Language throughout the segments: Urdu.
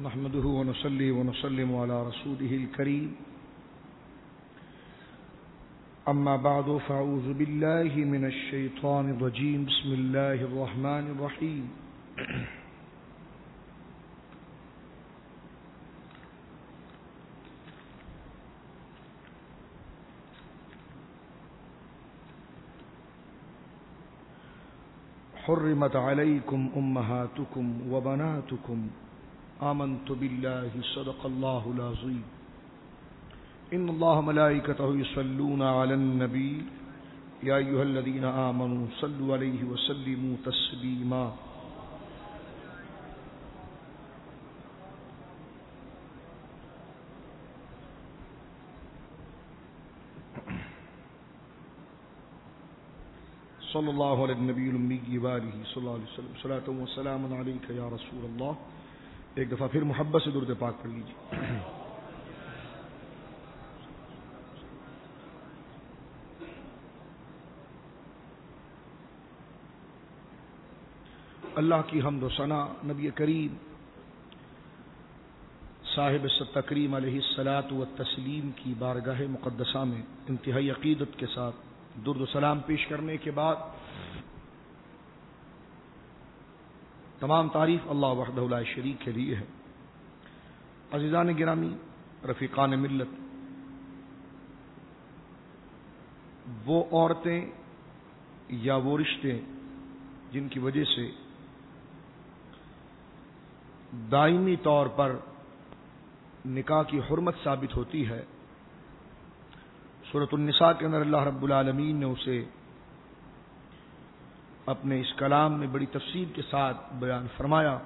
نحمده ونصلي ونسلم على رسوله الكريم أما بعد فأعوذ بالله من الشيطان الرجيم بسم الله الرحمن الرحيم حرمت عليكم أمهاتكم وبناتكم آمنت بالله صدق الله العظيم إن الله ملائكته يصلون على النبي يا أيها الذين آمنوا صلوا عليه وسلموا تسليما صلی اللہ علیہ النبی الأمی وآلہ صلی اللہ علیہ وسلم صلاۃ و سلام علیک یا رسول اللہ. ایک دفعہ پھر محبت سے درود پاک پڑھ لیجیے. اللہ کی حمد و ثنا نبی کریم صاحب تکریم علیہ الصلاۃ والتسلیم کی بارگاہ مقدسہ میں انتہائی عقیدت کے ساتھ درود و سلام پیش کرنے کے بعد تمام تعریف اللہ وحدہ لا شریک کے لیے ہے. عزیزان گرامی، رفیقان ملت، وہ عورتیں یا وہ رشتے جن کی وجہ سے دائمی طور پر نکاح کی حرمت ثابت ہوتی ہے، سورۃ النساء کے اندر اللہ رب العالمین نے اسے اپنے اس کلام میں بڑی تفصیل کے ساتھ بیان فرمایا،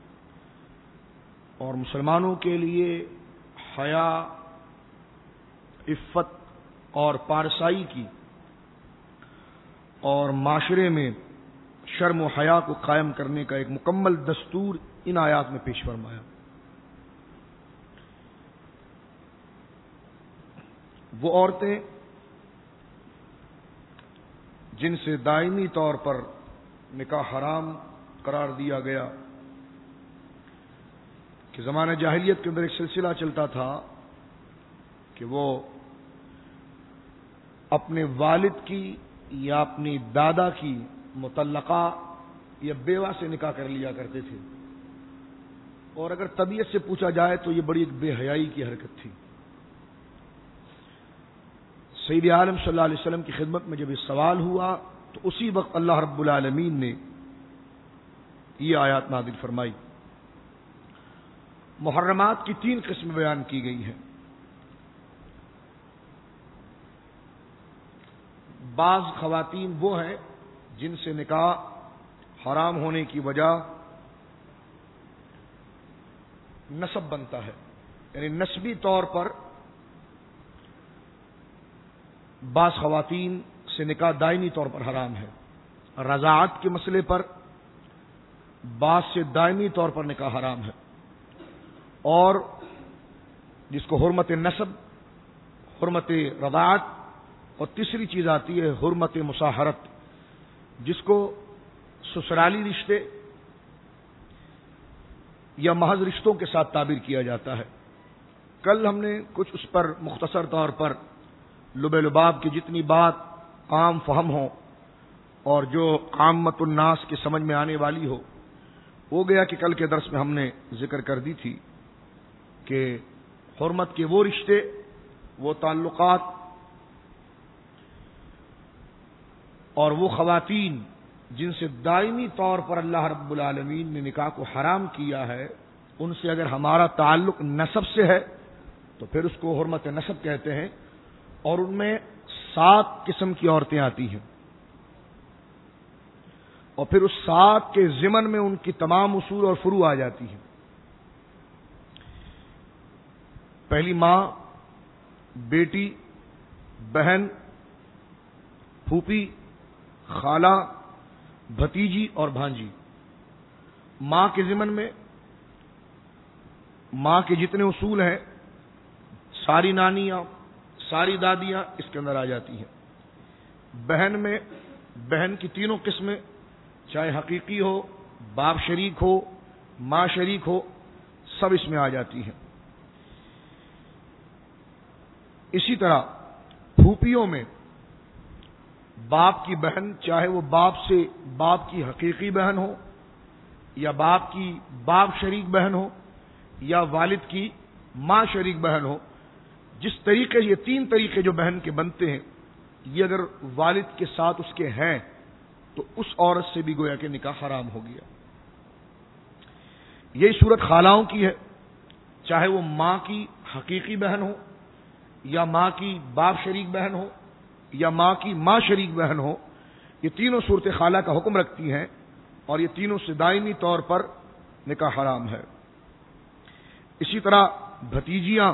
اور مسلمانوں کے لیے حیا، عفت اور پارسائی کی اور معاشرے میں شرم و حیا کو قائم کرنے کا ایک مکمل دستور ان آیات میں پیش فرمایا. وہ عورتیں جن سے دائمی طور پر نکاح حرام قرار دیا گیا، کہ زمانہ جاہلیت کے اندر ایک سلسلہ چلتا تھا کہ وہ اپنے والد کی یا اپنی دادا کی مطلقہ یا بیوہ سے نکاح کر لیا کرتے تھے، اور اگر طبیعت سے پوچھا جائے تو یہ بڑی ایک بے حیائی کی حرکت تھی. سید عالم صلی اللہ علیہ وسلم کی خدمت میں جب یہ سوال ہوا تو اسی وقت اللہ رب العالمین نے یہ آیات نازل فرمائی. محرمات کی 3 قسم بیان کی گئی ہیں. بعض خواتین وہ ہیں جن سے نکاح حرام ہونے کی وجہ نسب بنتا ہے، یعنی نسبی طور پر بعض خواتین سے نکاح دائمی طور پر حرام ہے. رضاعت کے مسئلے پر بعض سے دائمی طور پر نکاح حرام ہے، اور جس کو حرمت نسب، حرمت رضاعت، اور تیسری چیز آتی ہے حرمت مصاہرت، جس کو سسرالی رشتے یا محض رشتوں کے ساتھ تعبیر کیا جاتا ہے. کل ہم نے کچھ اس پر مختصر طور پر لب لباب کی جتنی بات عام فہم ہو اور جو عامت الناس کی سمجھ میں آنے والی ہو گیا کہ کل کے درس میں ہم نے ذکر کر دی تھی کہ حرمت کے وہ رشتے، وہ تعلقات اور وہ خواتین جن سے دائمی طور پر اللہ رب العالمین نے نکاح کو حرام کیا ہے، ان سے اگر ہمارا تعلق نسب سے ہے تو پھر اس کو حرمت نسب کہتے ہیں، اور ان میں 7 قسم کی عورتیں آتی ہیں، اور پھر اس 7 کے ضمن میں ان کی تمام اصول اور فروع آ جاتی ہیں. پہلی ماں، بیٹی، بہن، پھوپھی، خالہ، بھتیجی اور بھانجی. ماں کے ضمن میں ماں کے جتنے اصول ہیں، ساری نانیاں، ساری دادیاں اس کے اندر آ جاتی ہیں. بہن میں بہن کی 3 قسمیں، چاہے حقیقی ہو، باپ شریک ہو، ماں شریک ہو، سب اس میں آ جاتی ہیں۔ اسی طرح پھوپھیوں میں باپ کی بہن، چاہے وہ باپ کی حقیقی بہن ہو، یا باپ کی باپ شریک بہن ہو، یا والد کی ماں شریک بہن ہو، جس طریقے یہ تین طریقے جو بہن کے بنتے ہیں، یہ اگر والد کے ساتھ اس کے ہیں تو اس عورت سے بھی گویا کہ نکاح حرام ہو گیا۔ یہی صورت خالاؤں کی ہے، چاہے وہ ماں کی حقیقی بہن ہو، یا ماں کی باپ شریک بہن ہو، یا ماں کی ماں شریک بہن ہو، یہ تینوں صورت خالہ کا حکم رکھتی ہیں، اور یہ تینوں سے دائمی طور پر نکاح حرام ہے۔ اسی طرح بھتیجیاں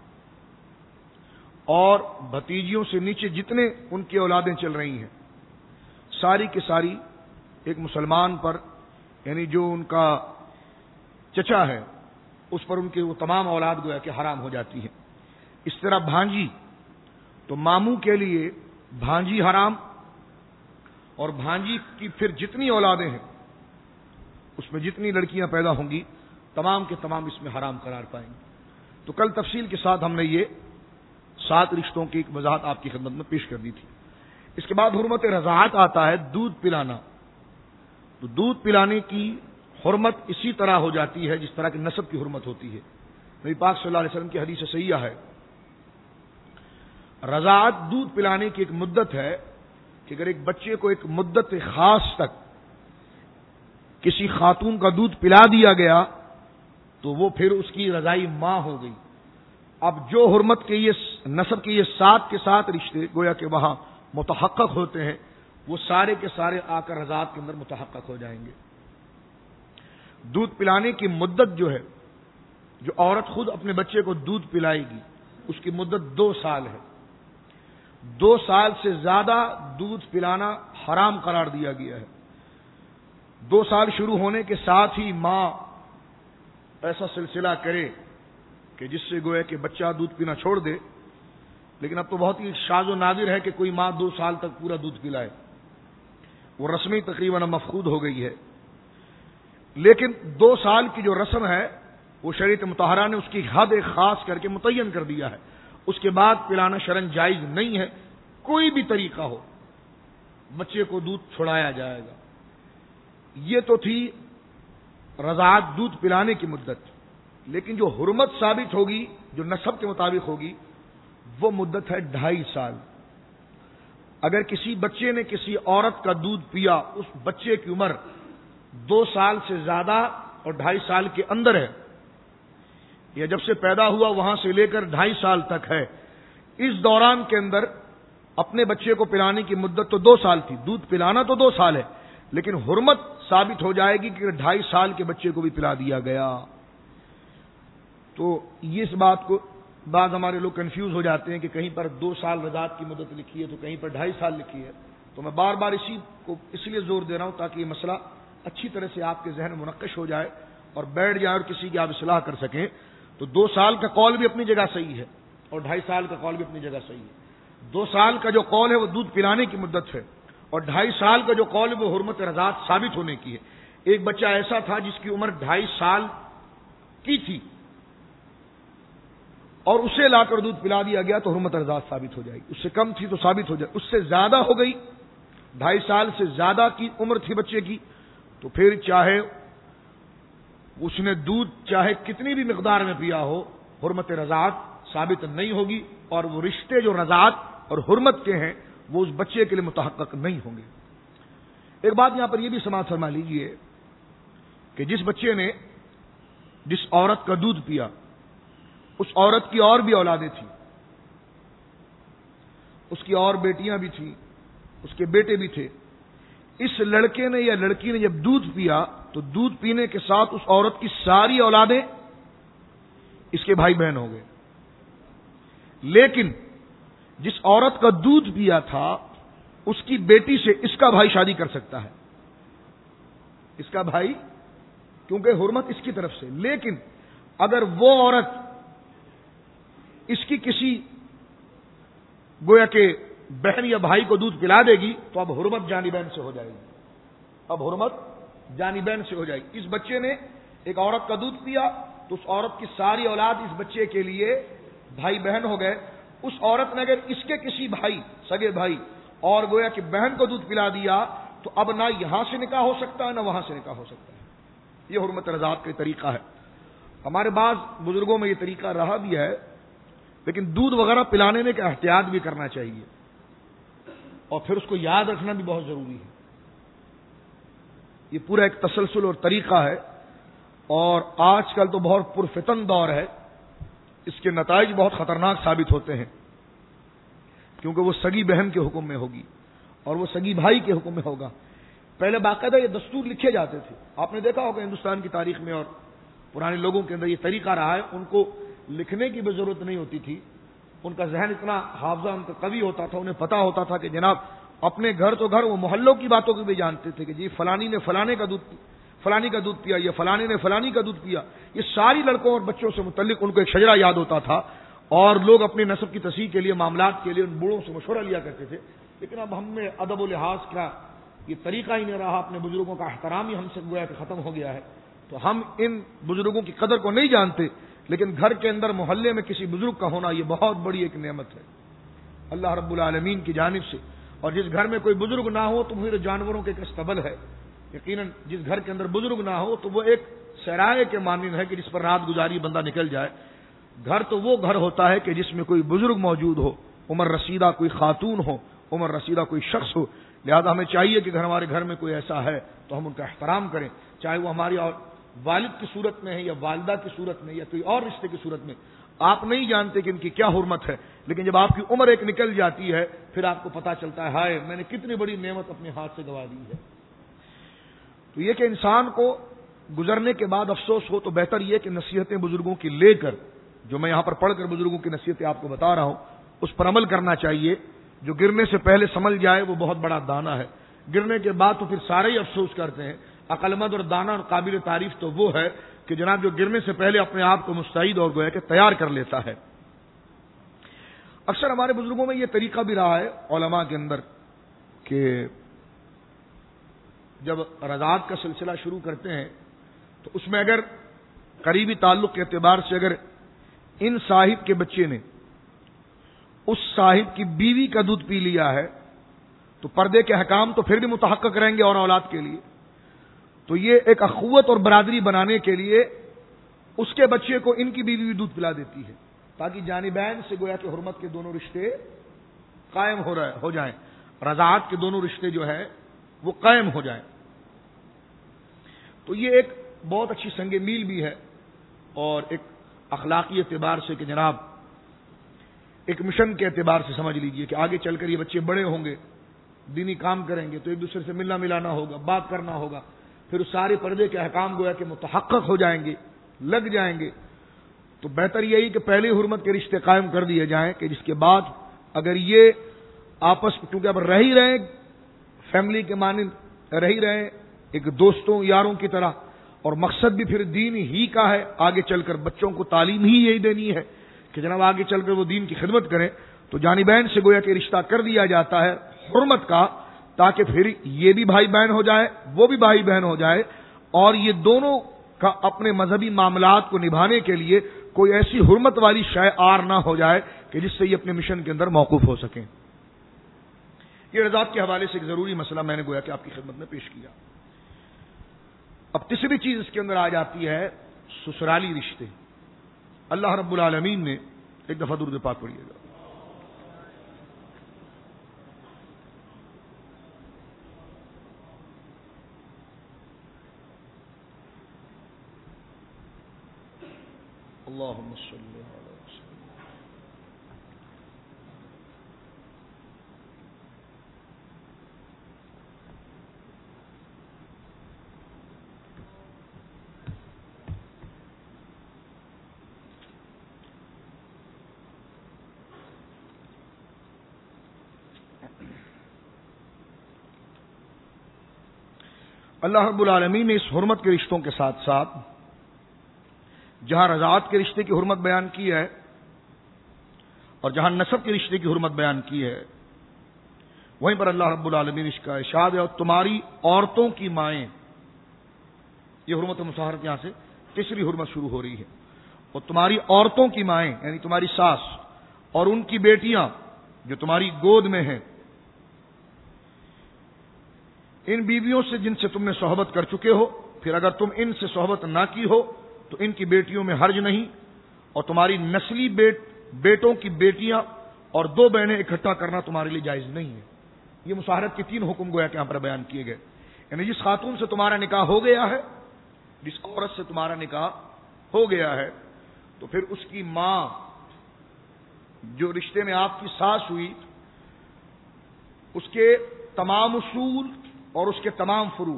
اور بھتیجیوں سے نیچے جتنے ان کی اولادیں چل رہی ہیں، ساری کی ساری ایک مسلمان پر، یعنی جو ان کا چچا ہے اس پر ان کے وہ تمام اولاد گویا کہ حرام ہو جاتی ہے۔ اس طرح بھانجی، تو ماموں کے لیے بھانجی حرام، اور بھانجی کی پھر جتنی اولادیں ہیں اس میں جتنی لڑکیاں پیدا ہوں گی تمام کے تمام اس میں حرام قرار پائیں گے۔ تو کل تفصیل کے ساتھ ہم نے یہ 7 رشتوں کی ایک وضاحت آپ کی خدمت میں پیش کر دی تھی۔ اس کے بعد حرمت رضاعت آتا ہے، دودھ پلانا۔ تو دودھ پلانے کی حرمت اسی طرح ہو جاتی ہے جس طرح کی نسب کی حرمت ہوتی ہے۔ نبی پاک صلی اللہ علیہ وسلم کی حدیث صحیحہ ہے، رضاعت دودھ پلانے کی ایک مدت ہے کہ اگر ایک بچے کو ایک مدت خاص تک کسی خاتون کا دودھ پلا دیا گیا تو وہ پھر اس کی رضائی ماں ہو گئی۔ اب جو حرمت کے یہ نسب کے یہ 7 کے 7 رشتے گویا کہ وہاں متحقق ہوتے ہیں، وہ سارے کے سارے آ کر رضاعت کے اندر متحقق ہو جائیں گے۔ دودھ پلانے کی مدت جو ہے، جو عورت خود اپنے بچے کو دودھ پلائے گی، اس کی مدت 2 سال ہے۔ 2 سال سے زیادہ دودھ پلانا حرام قرار دیا گیا ہے۔ 2 سال شروع ہونے کے ساتھ ہی ماں ایسا سلسلہ کرے کہ جس سے گویا کہ بچہ دودھ پینا چھوڑ دے، لیکن اب تو بہت ہی شاذ و نادر ہے کہ کوئی ماں 2 سال تک پورا دودھ پلائے، وہ رسمی تقریباً مفقود ہو گئی ہے۔ لیکن 2 سال کی جو رسم ہے وہ شریعت مطہرہ نے اس کی حد خاص کر کے متعین کر دیا ہے۔ اس کے بعد پلانا شرعاً جائز نہیں ہے، کوئی بھی طریقہ ہو بچے کو دودھ چھڑایا جائے گا۔ یہ تو تھی رضاعت دودھ پلانے کی مدت، لیکن جو حرمت ثابت ہوگی جو نسب کے مطابق ہوگی وہ مدت ہے 2.5 سال۔ اگر کسی بچے نے کسی عورت کا دودھ پیا، اس بچے کی عمر 2 سال سے زیادہ اور 2.5 سال کے اندر ہے، یا جب سے پیدا ہوا وہاں سے لے کر 2.5 سال تک ہے، اس دوران کے اندر اپنے بچے کو پلانے کی مدت تو 2 سال تھی، دودھ پلانا تو 2 سال ہے، لیکن حرمت ثابت ہو جائے گی کہ 2.5 سال کے بچے کو بھی پلا دیا گیا۔ تو یہ اس بات کو بعض ہمارے لوگ کنفیوز ہو جاتے ہیں کہ کہیں پر 2 سال رضاعت کی مدت لکھی ہے تو کہیں پر 2.5 سال لکھی ہے۔ تو میں بار بار اسی کو اس لیے زور دے رہا ہوں تاکہ یہ مسئلہ اچھی طرح سے آپ کے ذہن میں منقش ہو جائے اور بیٹھ جائے اور کسی کی آپ اصلاح کر سکیں۔ تو 2 سال کا قول بھی اپنی جگہ صحیح ہے اور 2.5 سال کا قول بھی اپنی جگہ صحیح ہے۔ 2 سال کا جو قول ہے وہ دودھ پلانے کی مدت ہے، اور 2.5 سال کا جو قول ہے وہ حرمت رضاعت ثابت ہونے کی ہے۔ ایک بچہ ایسا تھا جس کی عمر 2.5 سال کی تھی اور اسے لا کر دودھ پلا دیا گیا تو حرمت رضاعت ثابت ہو جائے گی۔ اس سے کم تھی تو ثابت ہو جائے، اس سے زیادہ ہو گئی، 2.5 سال سے زیادہ کی عمر تھی بچے کی، تو پھر چاہے اس نے دودھ چاہے کتنی بھی مقدار میں پیا ہو، حرمت رضاعت ثابت نہیں ہوگی، اور وہ رشتے جو رضاعت اور حرمت کے ہیں وہ اس بچے کے لیے متحقق نہیں ہوں گے۔ ایک بات یہاں پر یہ بھی سماعت فرما لیجیے کہ جس بچے نے جس عورت کا دودھ پیا، اس عورت کی اور بھی اولادیں تھیں، اس کی اور بیٹیاں بھی تھیں، اس کے بیٹے بھی تھے۔ اس لڑکے نے یا لڑکی نے جب دودھ پیا تو دودھ پینے کے ساتھ اس عورت کی ساری اولادیں اس کے بھائی بہن ہو گئے، لیکن جس عورت کا دودھ پیا تھا اس کی بیٹی سے اس کا بھائی شادی کر سکتا ہے، اس کا بھائی، کیونکہ حرمت اس کی طرف سے۔ لیکن اگر وہ عورت اس کی کسی گویا کہ بہن یا بھائی کو دودھ پلا دے گی تو اب حرمت جانبین سے ہو جائے گی، اب حرمت جانبین سے ہو جائے گی۔ اس بچے نے ایک عورت کا دودھ پیا تو اس عورت کی ساری اولاد اس بچے کے لیے بھائی بہن ہو گئے. اس عورت نے اگر اس کے کسی بھائی سگے بھائی اور گویا کہ بہن کو دودھ پلا دیا تو اب نہ یہاں سے نکاح ہو سکتا ہے نہ وہاں سے نکاح ہو سکتا ہے. یہ حرمت رضاعت کا طریقہ ہے. ہمارے بعض بزرگوں میں یہ طریقہ رہا بھی ہے، لیکن دودھ وغیرہ پلانے میں کا احتیاط بھی کرنا چاہیے اور پھر اس کو یاد رکھنا بھی بہت ضروری ہے. یہ پورا ایک تسلسل اور طریقہ ہے، اور آج کل تو بہت پرفتن دور ہے. اس کے نتائج بہت خطرناک ثابت ہوتے ہیں، کیونکہ وہ سگی بہن کے حکم میں ہوگی اور وہ سگی بھائی کے حکم میں ہوگا. پہلے باقاعدہ یہ دستور لکھے جاتے تھے. آپ نے دیکھا ہوگا ہندوستان کی تاریخ میں اور پرانے لوگوں کے اندر یہ طریقہ رہا ہے. ان کو لکھنے کی بھی ضرورت نہیں ہوتی تھی. ان کا ذہن اتنا حافظہ ان کا قوی ہوتا تھا، انہیں پتا ہوتا تھا کہ جناب اپنے گھر تو گھر، وہ محلوں کی باتوں کو بھی جانتے تھے کہ جی فلانی نے فلانے کا دودھ فلانی کا دودھ پیا، یہ فلانے نے فلانی کا دودھ پیا. یہ ساری لڑکوں اور بچوں سے متعلق ان کو ایک شجرہ یاد ہوتا تھا، اور لوگ اپنے نسب کی تصحیح کے لیے، معاملات کے لیے ان بوڑھوں سے مشورہ لیا کرتے تھے. لیکن اب ہم میں ادب و لحاظ کا یہ طریقہ ہی نہیں رہا، اپنے بزرگوں کا احترام ہی ہم سے گویا کہ ختم ہو گیا ہے. تو ہم ان بزرگوں کی قدر کو نہیں جانتے، لیکن گھر کے اندر محلے میں کسی بزرگ کا ہونا یہ بہت بڑی ایک نعمت ہے اللہ رب العالمین کی جانب سے. اور جس گھر میں کوئی بزرگ نہ ہو تو پھر جانوروں کے ایک استبل ہے. یقیناً جس گھر کے اندر بزرگ نہ ہو تو وہ ایک سرائے کے مانند ہے کہ جس پر رات گزاری بندہ نکل جائے. گھر تو وہ گھر ہوتا ہے کہ جس میں کوئی بزرگ موجود ہو، عمر رسیدہ کوئی خاتون ہو، عمر رسیدہ کوئی شخص ہو. لہذا ہمیں چاہیے کہ اگر ہمارے گھر میں کوئی ایسا ہے تو ہم ان کا احترام کریں، چاہے وہ ہماری والد کی صورت میں ہے یا والدہ کی صورت میں یا کوئی اور رشتے کی صورت میں. آپ نہیں جانتے کہ ان کی کیا حرمت ہے، لیکن جب آپ کی عمر ایک نکل جاتی ہے پھر آپ کو پتا چلتا ہے ہائے میں نے کتنی بڑی نعمت اپنے ہاتھ سے گنوا دی ہے. تو یہ کہ انسان کو گزرنے کے بعد افسوس ہو تو بہتر یہ کہ نصیحتیں بزرگوں کی لے کر، جو میں یہاں پر پڑھ کر بزرگوں کی نصیحتیں آپ کو بتا رہا ہوں، اس پر عمل کرنا چاہیے. جو گرنے سے پہلے سنبھل جائے وہ بہت بڑا دانا ہے، گرنے کے بعد تو پھر سارے ہی افسوس کرتے ہیں. عقلمند اور دانا اور قابل تعریف تو وہ ہے کہ جناب جو گرنے سے پہلے اپنے آپ کو مستعد اور گویا کہ تیار کر لیتا ہے. اکثر ہمارے بزرگوں میں یہ طریقہ بھی رہا ہے علماء کے اندر کہ جب رضاعت کا سلسلہ شروع کرتے ہیں تو اس میں اگر قریبی تعلق کے اعتبار سے اگر ان صاحب کے بچے نے اس صاحب کی بیوی کا دودھ پی لیا ہے تو پردے کے احکام تو پھر بھی متحقق رہیں گے اور اولاد کے لیے. تو یہ ایک اخوت اور برادری بنانے کے لیے اس کے بچے کو ان کی بیوی بھی دودھ پلا دیتی ہے، تاکہ جانبین سے گویا کہ حرمت کے دونوں رشتے قائم ہو جائیں، رضاعت کے دونوں رشتے جو ہے وہ قائم ہو جائیں. تو یہ ایک بہت اچھی سنگ میل بھی ہے اور ایک اخلاقی اعتبار سے کہ جناب ایک مشن کے اعتبار سے سمجھ لیجئے کہ آگے چل کر یہ بچے بڑے ہوں گے، دینی کام کریں گے تو ایک دوسرے سے ملنا ملانا ہوگا، بات کرنا ہوگا، پھر اس سارے پردے کے احکام گویا کہ متحقق ہو جائیں گے، لگ جائیں گے. تو بہتر یہی کہ پہلے حرمت کے رشتے قائم کر دیے جائیں کہ جس کے بعد اگر یہ آپس کیونکہ اب رہ ہی رہے فیملی کے مانند رہ ہی رہے ایک دوستوں یاروں کی طرح، اور مقصد بھی پھر دین ہی کا ہے، آگے چل کر بچوں کو تعلیم ہی یہی دینی ہے کہ جناب آگے چل کر وہ دین کی خدمت کریں. تو جانبین سے گویا کہ رشتہ کر دیا جاتا ہے حرمت کا، تاکہ پھر یہ بھی بھائی بہن ہو جائے وہ بھی بھائی بہن ہو جائے، اور یہ دونوں کا اپنے مذہبی معاملات کو نبھانے کے لیے کوئی ایسی حرمت والی شے آر نہ ہو جائے کہ جس سے یہ اپنے مشن کے اندر موقوف ہو سکیں. یہ رضاعت کے حوالے سے ایک ضروری مسئلہ میں نے گویا کہ آپ کی خدمت میں پیش کیا. اب تیسری چیز اس کے اندر آ جاتی ہے سسرالی رشتے. اللہ رب العالمین نے ایک دفعہ درود پاک پڑھیے گا. اللہم صلی علی وسلم. اللہ رب العالمین نے اس حرمت کے رشتوں کے ساتھ ساتھ جہاں رضاعت کے رشتے کی حرمت بیان کی ہے اور جہاں نسب کے رشتے کی حرمت بیان کی ہے، وہیں پر اللہ رب العالمین اس کا ارشاد ہے اور تمہاری عورتوں کی مائیں، یہ حرمت مصاہرت یہاں سے تیسری حرمت شروع ہو رہی ہے، اور تمہاری عورتوں کی مائیں یعنی تمہاری ساس اور ان کی بیٹیاں جو تمہاری گود میں ہیں، ان بیویوں سے جن سے تم نے صحبت کر چکے ہو، پھر اگر تم ان سے صحبت نہ کی ہو تو ان کی بیٹیوں میں حرج نہیں، اور تمہاری نسلی بیٹوں کی بیٹیاں اور 2 بہنیں اکٹھا کرنا تمہارے لیے جائز نہیں ہے۔ یہ مصاہرت کے 3 حکم گویا کہ یہاں پر بیان کیے گئے، یعنی جس خاتون سے تمہارا نکاح ہو گیا ہے، جس عورت سے تمہارا نکاح ہو گیا ہے، تو پھر اس کی ماں جو رشتے میں آپ کی ساس ہوئی، اس کے تمام اصول اور اس کے تمام فروع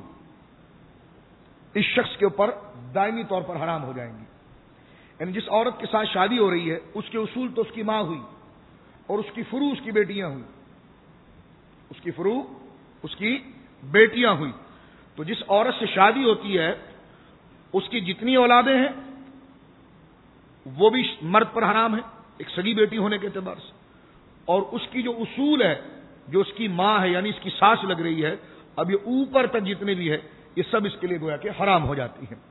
اس شخص کے اوپر دائمی طور پر حرام ہو جائیں گی۔ یعنی جس عورت کے ساتھ شادی ہو رہی ہے، اس کے اصول تو اس کی ماں ہوئی، اور اس کی فروع اس کی بیٹیاں ہوئی، اس کی فروع اس کی بیٹیاں ہوئی۔ تو جس عورت سے شادی ہوتی ہے، اس کی جتنی اولادیں ہیں وہ بھی مرد پر حرام ہے ایک سگی بیٹی ہونے کے اعتبار سے، اور اس کی جو اصول ہے، جو اس کی ماں ہے یعنی اس کی ساس لگ رہی ہے، اب یہ اوپر تک جتنے بھی ہے یہ سب اس کے لیے گویا کہ حرام ہو جاتی ہیں۔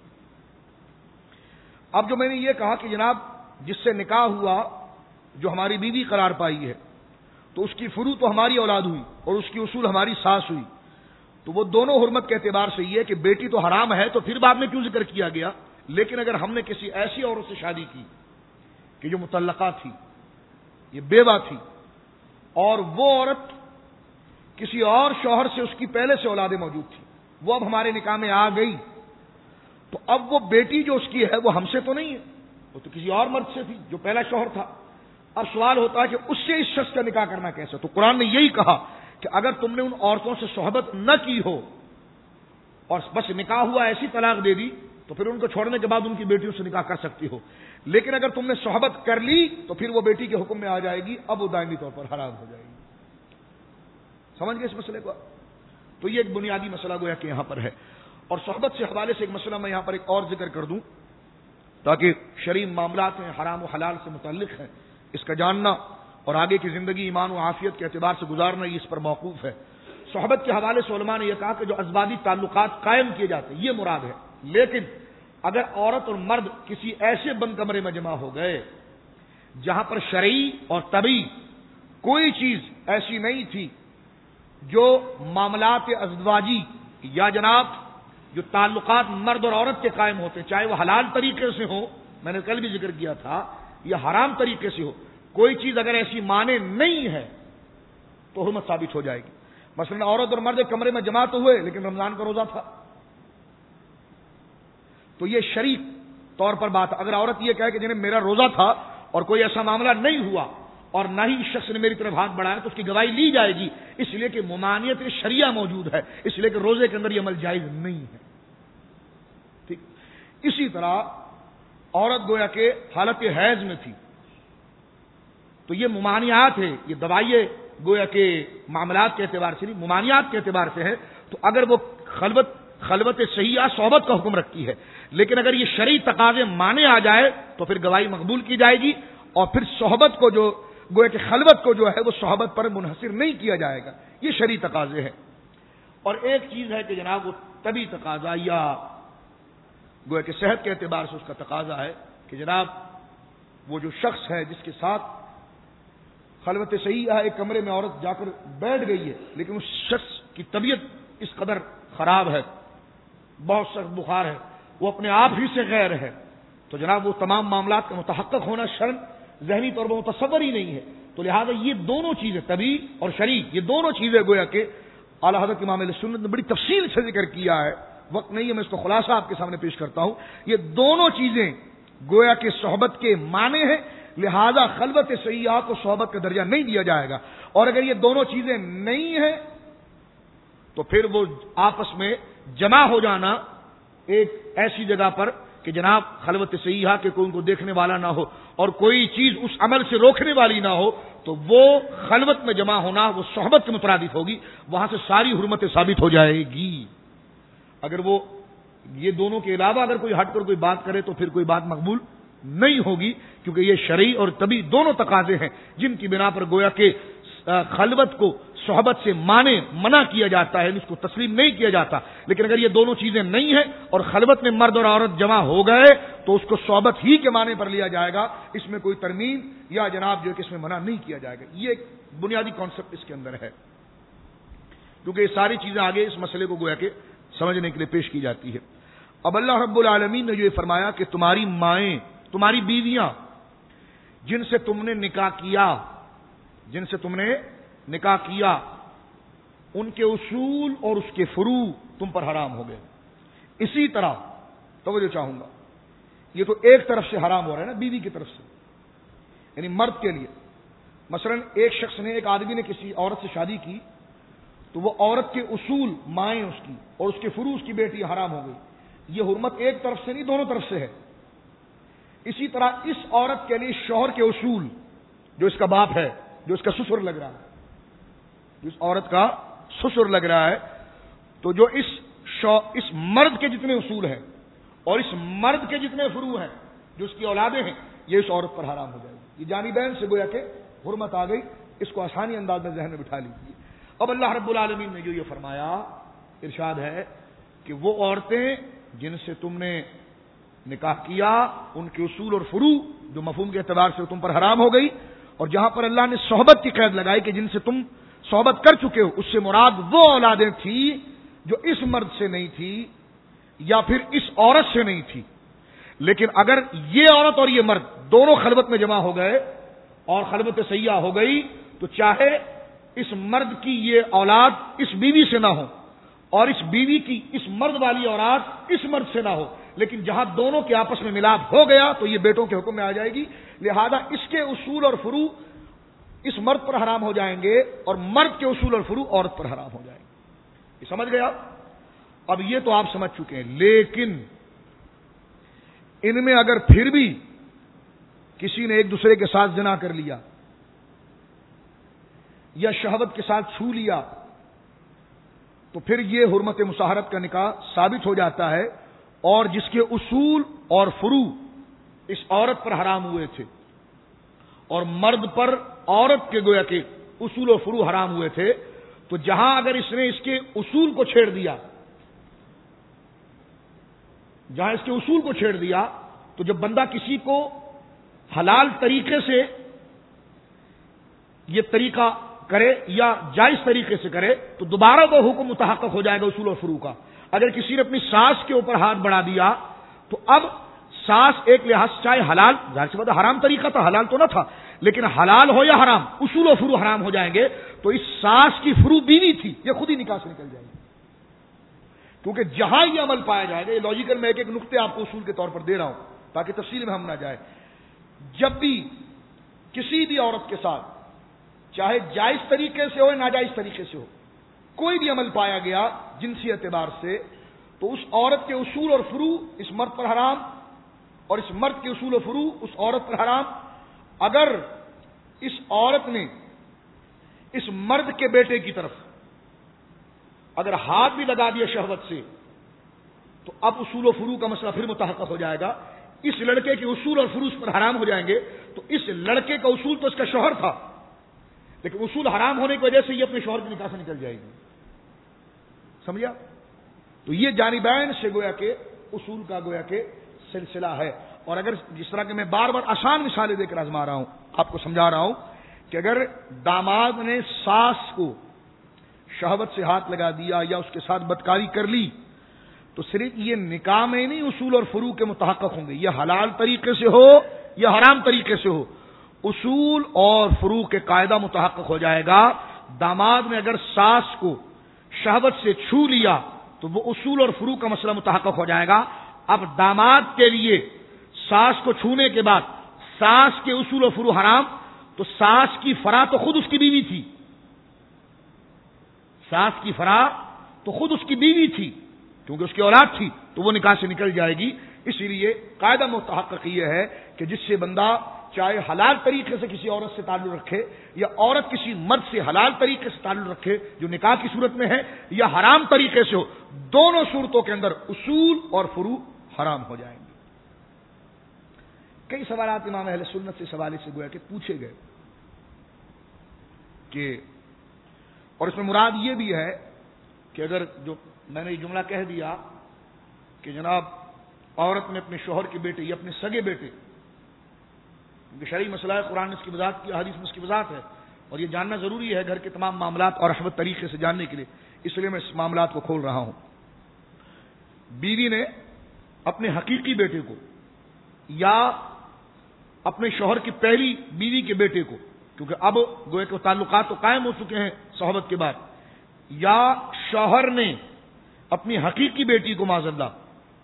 اب جو میں نے یہ کہا کہ جناب جس سے نکاح ہوا جو ہماری بیوی قرار پائی ہے، تو اس کی فروع تو ہماری اولاد ہوئی اور اس کی اصول ہماری ساس ہوئی، تو وہ دونوں حرمت کے اعتبار سے یہ کہ بیٹی تو حرام ہے، تو پھر بعد میں کیوں ذکر کیا گیا؟ لیکن اگر ہم نے کسی ایسی عورت سے شادی کی کہ جو مطلقہ تھی، یہ بیوہ تھی، اور وہ عورت کسی اور شوہر سے اس کی پہلے سے اولادیں موجود تھی، وہ اب ہمارے نکاح میں آ گئی، تو اب وہ بیٹی جو اس کی ہے وہ ہم سے تو نہیں ہے، وہ تو کسی اور مرد سے تھی جو پہلا شوہر تھا۔ اب سوال ہوتا ہے کہ اس سے اس شخص کا نکاح کرنا کیسے؟ تو قرآن نے یہی کہا کہ اگر تم نے ان عورتوں سے صحبت نہ کی ہو اور بس نکاح ہوا ایسی طلاق دے دی، تو پھر ان کو چھوڑنے کے بعد ان کی بیٹیوں سے نکاح کر سکتی ہو، لیکن اگر تم نے صحبت کر لی تو پھر وہ بیٹی کے حکم میں آ جائے گی، اب وہ دائمی طور پر حرام ہو جائے گی۔ سمجھ گئے اس مسئلے کو؟ تو یہ ایک بنیادی مسئلہ گویا کہ یہاں پر ہے۔ اور صحبت سے حوالے سے ایک مسئلہ میں یہاں پر ایک اور ذکر کر دوں تاکہ شرعی معاملات ہیں، حرام و حلال سے متعلق ہیں، اس کا جاننا اور آگے کی زندگی ایمان و عافیت کے اعتبار سے گزارنا یہ اس پر موقوف ہے۔ صحبت کے حوالے سے علماء نے یہ کہا کہ جو ازواجی تعلقات قائم کیے جاتے ہیں یہ مراد ہے، لیکن اگر عورت اور مرد کسی ایسے بند کمرے میں جمع ہو گئے جہاں پر شرعی اور طبعی کوئی چیز ایسی نہیں تھی جو معاملات ازواجی یا جناب جو تعلقات مرد اور عورت کے قائم ہوتے، چاہے وہ حلال طریقے سے ہو، میں نے کل بھی ذکر کیا تھا، یا حرام طریقے سے ہو، کوئی چیز اگر ایسی مانے نہیں ہے تو حرمت ثابت ہو جائے گی۔ مثلا عورت اور مرد ایک کمرے میں جمع تو ہوئے لیکن رمضان کا روزہ تھا، تو یہ شریک طور پر بات ہے۔ اگر عورت یہ کہے کہ جنہیں میرا روزہ تھا اور کوئی ایسا معاملہ نہیں ہوا اور نہ ہی اس شخص نے میری طرف ہاتھ بڑھایا تو اس کی گواہی لی جائے گی، اس لیے کہ ممانعت شریعہ موجود ہے، اس لیے کہ روزے کے اندر یہ عمل جائز نہیں ہے۔ ٹھیک، اسی طرح عورت گویا کہ حالت حیض میں تھی تو یہ ممانعات ہے، یہ دوائیں گویا کہ معاملات کے اعتبار سے نہیں، ممانعات کے اعتبار سے ہے، تو اگر وہ خلوت صحیحہ صحبت کا حکم رکھتی ہے، لیکن اگر یہ شرعی تقاضے مانے آ جائے تو پھر گواہی مقبول کی جائے گی، اور پھر صحبت کو جو گویا کہ خلوت کو جو ہے وہ صحبت پر منحصر نہیں کیا جائے گا، یہ شرعی تقاضے ہیں۔ اور ایک چیز ہے کہ جناب وہ طبی تقاضا یا گویا کہ صحت کے اعتبار سے اس کا تقاضا ہے کہ جناب وہ جو شخص ہے جس کے ساتھ خلوت صحیحہ ایک کمرے میں عورت جا کر بیٹھ گئی ہے لیکن اس شخص کی طبیعت اس قدر خراب ہے، بہت سخت بخار ہے، وہ اپنے آپ ہی سے غیر ہے، تو جناب وہ تمام معاملات کا متحقق ہونا شرط ذہنی طور پر متصور ہی نہیں ہے۔ تو لہذا یہ دونوں چیزیں طبی اور شرعی، یہ دونوں چیزیں گویا کہ اعلیٰ حضرت امام اہل سنت نے بڑی تفصیل سے ذکر کیا ہے، وقت نہیں ہے میں اس کو خلاصہ آپ کے سامنے پیش کرتا ہوں۔ یہ دونوں چیزیں گویا کہ صحبت کے معنی ہیں، لہذا خلوت صحیحہ کو صحبت کا درجہ نہیں دیا جائے گا، اور اگر یہ دونوں چیزیں نہیں ہیں تو پھر وہ آپس میں جمع ہو جانا ایک ایسی جگہ پر کہ جناب خلوت صحیحہ کے کوئی ان کو دیکھنے والا نہ ہو اور کوئی چیز اس عمل سے روکنے والی نہ ہو، تو وہ خلوت میں جمع ہونا وہ صحبت کے مترادف ہوگی، وہاں سے ساری حرمتیں ثابت ہو جائے گی۔ اگر وہ یہ دونوں کے علاوہ اگر کوئی ہٹ کر کوئی بات کرے تو پھر کوئی بات مقبول نہیں ہوگی، کیونکہ یہ شرعی اور طبی دونوں تقاضے ہیں جن کی بنا پر گویا کہ خلوت کو صحبت سے منع کیا جاتا ہے، اس کو تسلیم نہیں کیا جاتا. لیکن اگر یہ دونوں چیزیں نہیں ہیں اور خلوت میں مرد اور عورت جمع ہو گئے تو اس کو صحبت ہی کے معنی پر لیا جائے گا، اس میں کوئی ترمیم یا جناب جو ہے کہ اس میں منع نہیں کیا جائے گا. یہ ایک بنیادی کانسیپٹ اس کے اندر ہے، کیونکہ یہ ساری چیزیں آگے اس مسئلے کو گویا کہ سمجھنے کے لیے پیش کی جاتی ہے. اب اللہ رب العالمین نے جو یہ فرمایا کہ تمہاری مائیں، تمہاری بیویاں جن سے تم نے نکاح کیا ان کے اصول اور اس کے فروع تم پر حرام ہو گئے. اسی طرح توجہ چاہوں گا، یہ تو ایک طرف سے حرام ہو رہا ہے نا، بیوی کی طرف سے، یعنی مرد کے لیے. مثلا ایک شخص نے، ایک آدمی نے کسی عورت سے شادی کی تو وہ عورت کے اصول مائیں اس کی اور اس کے فروع اس کی بیٹی حرام ہو گئی. یہ حرمت ایک طرف سے نہیں، دونوں طرف سے ہے. اسی طرح اس عورت کے لیے شوہر کے اصول، جو اس کا باپ ہے، جو اس کا سسر لگ رہا ہے، جو اس عورت کا سسر لگ رہا ہے، تو جو اس مرد کے جتنے اصول ہیں اور اس مرد کے جتنے فروع ہیں، جو اس کی اولادیں ہیں، یہ اس عورت پر حرام ہو جائے گی. یہ جانبین سے گویا کہ حرمت آ گئی، اس کو آسانی انداز میں ذہن میں بٹھا لیجیے. اب اللہ رب العالمین نے جو یہ فرمایا، ارشاد ہے کہ وہ عورتیں جن سے تم نے نکاح کیا ان کے اصول اور فروع جو مفہوم کے اعتبار سے تم پر حرام ہو گئی. اور جہاں پر اللہ نے صحبت کی قید لگائی کہ جن سے تم صحبت کر چکے ہو، اس سے مراد وہ اولادیں تھیں جو اس مرد سے نہیں تھی یا پھر اس عورت سے نہیں تھی. لیکن اگر یہ عورت اور یہ مرد دونوں خلوت میں جمع ہو گئے اور خلوت سیاح ہو گئی تو چاہے اس مرد کی یہ اولاد اس بیوی سے نہ ہو اور اس بیوی کی اس مرد والی اولاد اس مرد سے نہ ہو، لیکن جہاں دونوں کے آپس میں ملاپ ہو گیا تو یہ بیٹوں کے حکم میں آ جائے گی. لہذا اس کے اصول اور فروع اس مرد پر حرام ہو جائیں گے اور مرد کے اصول اور فروع عورت پر حرام ہو جائیں گے. یہ سمجھ گیا؟ اب یہ تو آپ سمجھ چکے ہیں. لیکن ان میں اگر پھر بھی کسی نے ایک دوسرے کے ساتھ زنا کر لیا یا شہوت کے ساتھ چھو لیا تو پھر یہ حرمت مصاہرت کا نکاح ثابت ہو جاتا ہے، اور جس کے اصول اور فروع اس عورت پر حرام ہوئے تھے اور مرد پر عورت کے گویا کے اصول و فروع حرام ہوئے تھے، تو جہاں اگر اس نے اس کے اصول کو چھیڑ دیا، جہاں اس کے اصول کو چھیڑ دیا تو جب بندہ کسی کو حلال طریقے سے یہ طریقہ کرے یا جائز طریقے سے کرے تو دوبارہ وہ حکم متحقق ہو جائے گا اصول و فروع کا. اگر کسی نے اپنی ساس کے اوپر ہاتھ بڑھا دیا تو اب ساس ایک لحاظ چاہے حلال، ظاہر سی بات ہے حرام طریقہ تھا، حلال تو نہ تھا، لیکن حلال ہو یا حرام اصول و فروع حرام ہو جائیں گے. تو اس ساس کی فروع بیوی تھی، یہ خود ہی نکاح سے نکل جائے گی، کیونکہ جہاں یہ عمل پایا جائے گا. یہ لاجیکل میں ایک ایک نقطے آپ کو اصول کے طور پر دے رہا ہوں تاکہ تفصیل میں ہم نہ جائیں. جب بھی کسی بھی عورت کے ساتھ چاہے جائز طریقے سے ہو یا ناجائز طریقے سے ہو کوئی بھی عمل پایا گیا جنسی اعتبار سے تو اس عورت کے اصول اور فروع اس مرد پر حرام اور اس مرد کے اصول و فروع اس عورت پر حرام. اگر اس عورت نے اس مرد کے بیٹے کی طرف اگر ہاتھ بھی لگا دیا شہوت سے تو اب اصول و فروع کا مسئلہ پھر متحقق ہو جائے گا. اس لڑکے کے اصول اور فروع پر حرام ہو جائیں گے. تو اس لڑکے کا اصول تو اس کا شوہر تھا، لیکن اصول حرام ہونے کی وجہ سے یہ اپنے شوہر کے نکاح سے نکل جائے گی. سمجھا؟ تو یہ جانبین سے گویا کہ اصول کا گویا کہ سلسلہ ہے. اور اگر جس طرح کہ میں بار بار آسان مثالیں دے کر آزما رہا ہوں، آپ کو سمجھا رہا ہوں کہ اگر داماد نے ساس کو شہوت سے ہاتھ لگا دیا یا اس کے ساتھ بدکاری کر لی تو صرف یہ نکاح میں نہیں اصول اور فروع کے متحقق ہوں گے، یہ حلال طریقے سے ہو یا حرام طریقے سے ہو اصول اور فروع کے قاعدہ متحقق ہو جائے گا. داماد نے اگر ساس کو شہوت سے چھو لیا تو وہ اصول اور فروع کا مسئلہ متحقق ہو جائے گا. اب داماد کے لیے ساس کو چھونے کے بعد ساس کے اصول و فروع حرام تو ساس کی فرا تو خود اس کی بیوی تھی، ساس کی فرا تو خود اس کی بیوی تھی کیونکہ اس کی اولاد تھی تو وہ نکاح سے نکل جائے گی. اسی لیے قاعدہ متحقق یہ ہے کہ جس سے بندہ چاہے حلال طریقے سے کسی عورت سے تعلق رکھے یا عورت کسی مرد سے حلال طریقے سے تعلق رکھے جو نکاح کی صورت میں ہے یا حرام طریقے سے ہو، دونوں صورتوں کے اندر اصول اور فروع حرام ہو جائیں گے. کئی سوالات امام اہل سنت سے سوال سے گویا کہ پوچھے گئے. کہ اور اس میں مراد یہ بھی ہے کہ اگر جو میں نے یہ جملہ کہہ دیا کہ جناب عورت نے اپنے شوہر کے بیٹے یا اپنے سگے بیٹے، کیونکہ شرعی مسئلہ ہے، قرآن نے اس کی وضاحت کی، حدیث میں اس کی وضاحت ہے، اور یہ جاننا ضروری ہے گھر کے تمام معاملات اور احوط طریقے سے جاننے کے لیے، اس لیے میں اس معاملات کو کھول رہا ہوں۔ بیوی نے اپنے حقیقی بیٹے کو یا اپنے شوہر کی پہلی بیوی کے بیٹے کو، کیونکہ اب گویا کہ تعلقات تو قائم ہو چکے ہیں صحبت کے بعد، یا شوہر نے اپنی حقیقی بیٹی کو معاذ اللہ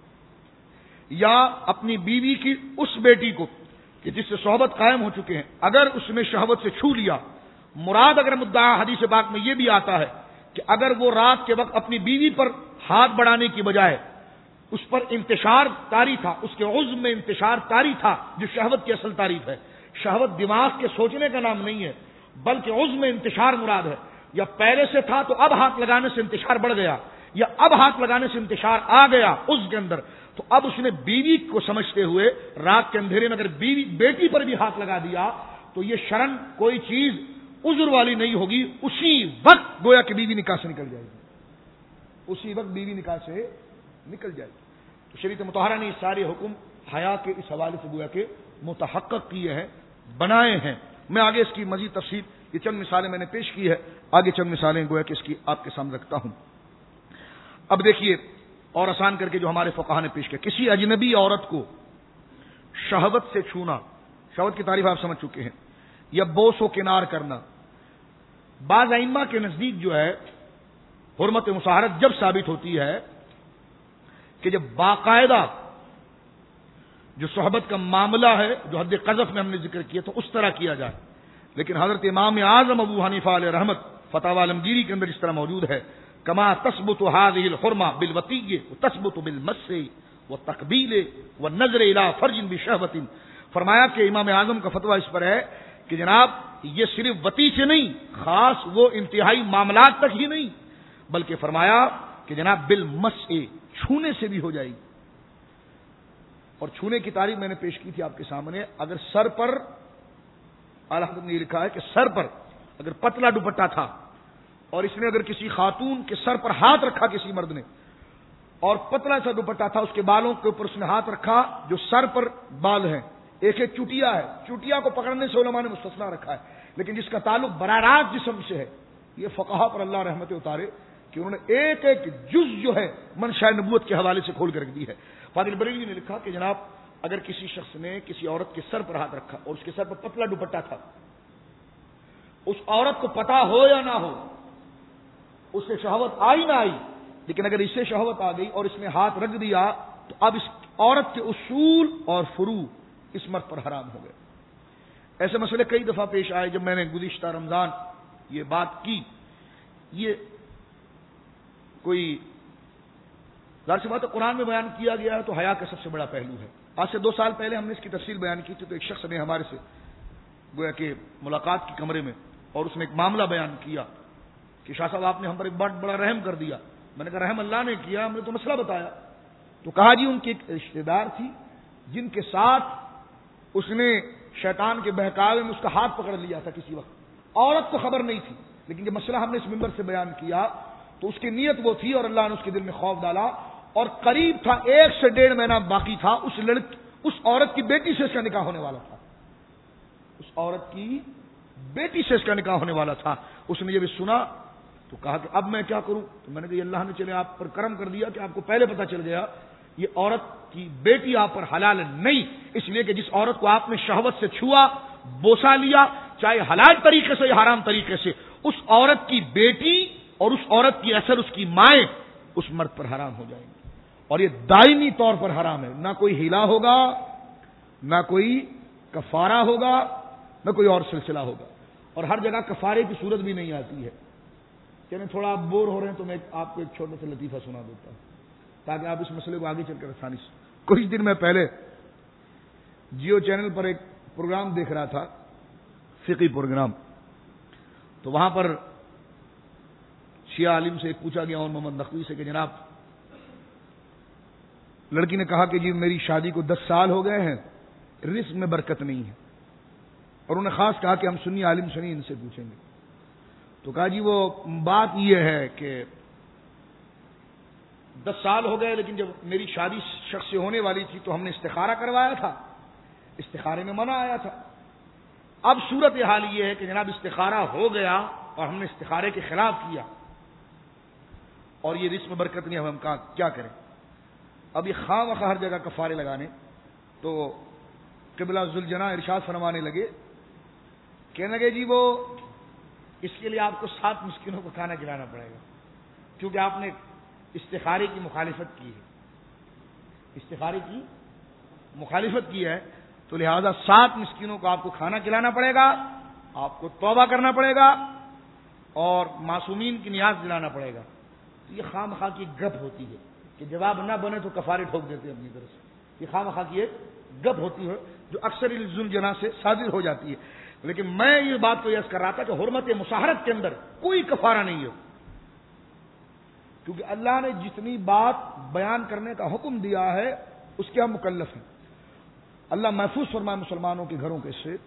یا اپنی بیوی کی اس بیٹی کو کہ جس سے صحبت قائم ہو چکے ہیں، اگر اس نے شہوت سے چھو لیا، مراد اگر مدعا حدیث پاک میں یہ بھی آتا ہے کہ اگر وہ رات کے وقت اپنی بیوی پر ہاتھ بڑھانے کی بجائے اس پر انتشار طاری تھا، اس کے عضو میں انتشار طاری تھا، جو شہوت کی اصل تعریف ہے۔ شہوت دماغ کے سوچنے کا نام نہیں ہے، بلکہ عضو میں انتشار مراد ہے۔ یا پہلے سے تھا تو اب ہاتھ لگانے سے انتشار بڑھ گیا، یا اب ہاتھ لگانے سے انتشار آ گیا اس کے اندر، تو اب اس نے بیوی کو سمجھتے ہوئے رات کے اندھیرے میں اگر بیٹی پر بھی ہاتھ لگا دیا تو یہ شرن کوئی چیز عذر والی نہیں ہوگی، اسی وقت گویا کہ بیوی نکاح سے نکل جائے گی، اسی وقت بیوی نکاح سے نکل جائے گی۔ تو شریعت مطہرہ نے یہ سارے حکم حیا کے اس حوالے سے گویا کہ متحقق کیے ہیں، بنائے ہیں۔ میں آگے اس کی مزید تفصیل، یہ چند مثالیں میں نے پیش کی ہے، آگے چند مثالیں گویا کہ اس کی آپ کے سامنے رکھتا ہوں۔ اب دیکھیے اور آسان کر کے جو ہمارے فقہا نے پیش کیا، کسی اجنبی عورت کو شہوت سے چھونا، شہوت کی تعریف آپ سمجھ چکے ہیں، یا بوس و کنار کرنا، بعض ائمہ کے نزدیک جو ہے حرمت مصاہرت جب ثابت ہوتی ہے کہ جب باقاعدہ جو صحبت کا معاملہ ہے جو حد قذف میں ہم نے ذکر کیا تو اس طرح کیا جائے، لیکن حضرت امام اعظم ابو حنیفہ علیہ رحمت فتاوی عالمگیری کے اندر اس طرح موجود ہے، کما تثبت هذه الحرمه بالوطی وتثبت بالمس والتقبیل والنظر الى فرج بشهوة، فرمایا کہ امام اعظم کا فتویٰ اس پر ہے کہ جناب یہ صرف وطی سے نہیں، خاص وہ انتہائی معاملات تک ہی نہیں، بلکہ فرمایا کہ جناب بالمس، چھونے سے بھی ہو جائے گی۔ اور چھونے کی تعریف میں نے پیش کی تھی آپ کے سامنے، اگر سر پر، اعلیٰ حضرت نے لکھا ہے کہ سر پر اگر پتلا دوپٹہ تھا اور اس نے اگر کسی خاتون کے سر پر ہاتھ رکھا، کسی مرد نے، اور پتلا سا دوپٹہ تھا، اس کے بالوں کے اوپر اس نے ہاتھ رکھا، جو سر پر بال ہیں، ایک چٹیا ہے، چٹیا کو پکڑنے سے علماء نے مستثنا رکھا ہے، لیکن جس کا تعلق براہ راست جسم سے ہے، یہ فقہا پر اللہ رحمت اتارے کہ انہوں نے ایک ایک جز جو ہے منشاء نبوت کے حوالے سے کھول کر رکھ دی ہے۔ فاضل بریلوی نے لکھا کہ جناب اگر کسی شخص نے کسی عورت کے سر پر ہاتھ رکھا اور اس کے سر پر پتلا دوپٹہ تھا، اس عورت کو پتا ہو یا نہ ہو، اس سے شہوت آئی نہ آئی، لیکن اگر اس سے شہوت آ گئی اور اس نے ہاتھ رکھ دیا تو اب اس عورت کے اصول اور فروع اس مرد پر حرام ہو گئے۔ ایسے مسئلے کئی دفعہ پیش آئے، جب میں نے گزشتہ رمضان یہ بات کی، یہ کوئی ظاہر سی بات ہے قرآن میں بیان کیا گیا ہے تو حیا کا سب سے بڑا پہلو ہے۔ آج سے 2 سال پہلے ہم نے اس کی تفصیل بیان کی تھی، تو ایک شخص نے ہمارے سے گویا کہ ملاقات کی کمرے میں، اور اس نے ایک معاملہ بیان کیا کہ شاہ صاحب آپ نے ہم پر ایک بڑا رحم کر دیا۔ میں نے کہا رحم اللہ نے کیا، ہم نے تو مسئلہ بتایا۔ تو کہا جی ان کی ایک رشتہ دار تھی جن کے ساتھ اس نے شیطان کے بہکاوے میں اس کا ہاتھ پکڑ لیا تھا کسی وقت، عورت کو خبر نہیں تھی، لیکن جب مسئلہ ہم نے اس ممبر سے بیان کیا تو اس کی نیت وہ تھی اور اللہ نے اس کے دل میں خوف ڈالا، اور قریب تھا 1 سے 1.5 مہینہ باقی تھا، اس عورت کی بیٹی سے اس کا نکاح ہونے والا تھا، اس عورت کی بیٹی سے اس کا نکاح ہونے والا تھا۔ اس نے یہ بھی سنا تو کہا کہ اب میں کیا کروں؟ تو میں نے کہا یہ اللہ نے چلے آپ پر کرم کر دیا کہ آپ کو پہلے پتہ چل گیا، یہ عورت کی بیٹی آپ پر حلال نہیں، اس لیے کہ جس عورت کو آپ نے شہوت سے چھوا، بوسا لیا، چاہے حلال طریقے سے یا حرام طریقے سے، اس عورت کی بیٹی اور اس عورت کی اثر اس کی مائیں اس مرد پر حرام ہو جائیں گی، اور یہ دائمی طور پر حرام ہے، نہ کوئی ہلا ہوگا، نہ کوئی کفارہ ہوگا، نہ کوئی اور سلسلہ ہوگا، اور ہر جگہ کفارے کی صورت بھی نہیں آتی ہے۔ یعنی تھوڑا آپ بور ہو رہے ہیں تو میں آپ کو ایک چھوٹا سا لطیفہ سنا دیتا ہوں تاکہ آپ اس مسئلے کو آگے چل کر آسانی سے۔ کچھ دن میں پہلے جیو چینل پر ایک پروگرام دیکھ رہا تھا، فقہی پروگرام، تو وہاں پر شیعہ عالم سے پوچھا گیا، اور محمد نقوی سے، کہ جناب لڑکی نے کہا کہ جی میری شادی کو 10 سال ہو گئے ہیں، رزق میں برکت نہیں ہے، اور انہوں نے خاص کہا کہ ہم سنی عالم سنی ان سے پوچھیں گے۔ تو کہا جی وہ بات یہ ہے کہ 10 سال ہو گئے، لیکن جب میری شادی شخص سے ہونے والی تھی تو ہم نے استخارہ کروایا تھا، استخارے میں منع آیا تھا۔ اب صورت حال یہ ہے کہ جناب استخارہ ہو گیا اور ہم نے استخارے کے خلاف کیا، اور یہ رزق میں برکت نہیں، ہم کیا کریں؟ اب یہ خواہ مخواہ ہر جگہ کفارے لگانے، تو قبلہ ذوالجناح ارشاد فرمانے لگے، کہنے لگے جی وہ اس کے لیے آپ کو 7 مسکینوں کو کھانا کھلانا پڑے گا، کیونکہ آپ نے استخارے کی مخالفت کی ہے، استخارے کی مخالفت کی ہے، تو لہذا 7 مسکینوں کو آپ کو کھانا کھلانا پڑے گا، آپ کو توبہ کرنا پڑے گا اور معصومین کی نیاز دلانا پڑے گا۔ تو یہ خواہ مخواہ کی گپ ہوتی ہے کہ جواب نہ بنے تو کفارے ٹھوک دیتے ہیں اپنی طرف سے، یہ خواہ مخواہ کی ایک گپ ہوتی ہے جو اکثر ذوالجناح سے صادر ہو جاتی ہے۔ لیکن میں یہ بات کو یس کر رہا تھا کہ حرمت مصاہرت کے اندر کوئی کفارہ نہیں ہے، کیونکہ اللہ نے جتنی بات بیان کرنے کا حکم دیا ہے اس کے ہم مکلف ہیں۔ اللہ محفوظ فرمائے مسلمانوں کے گھروں کے سے،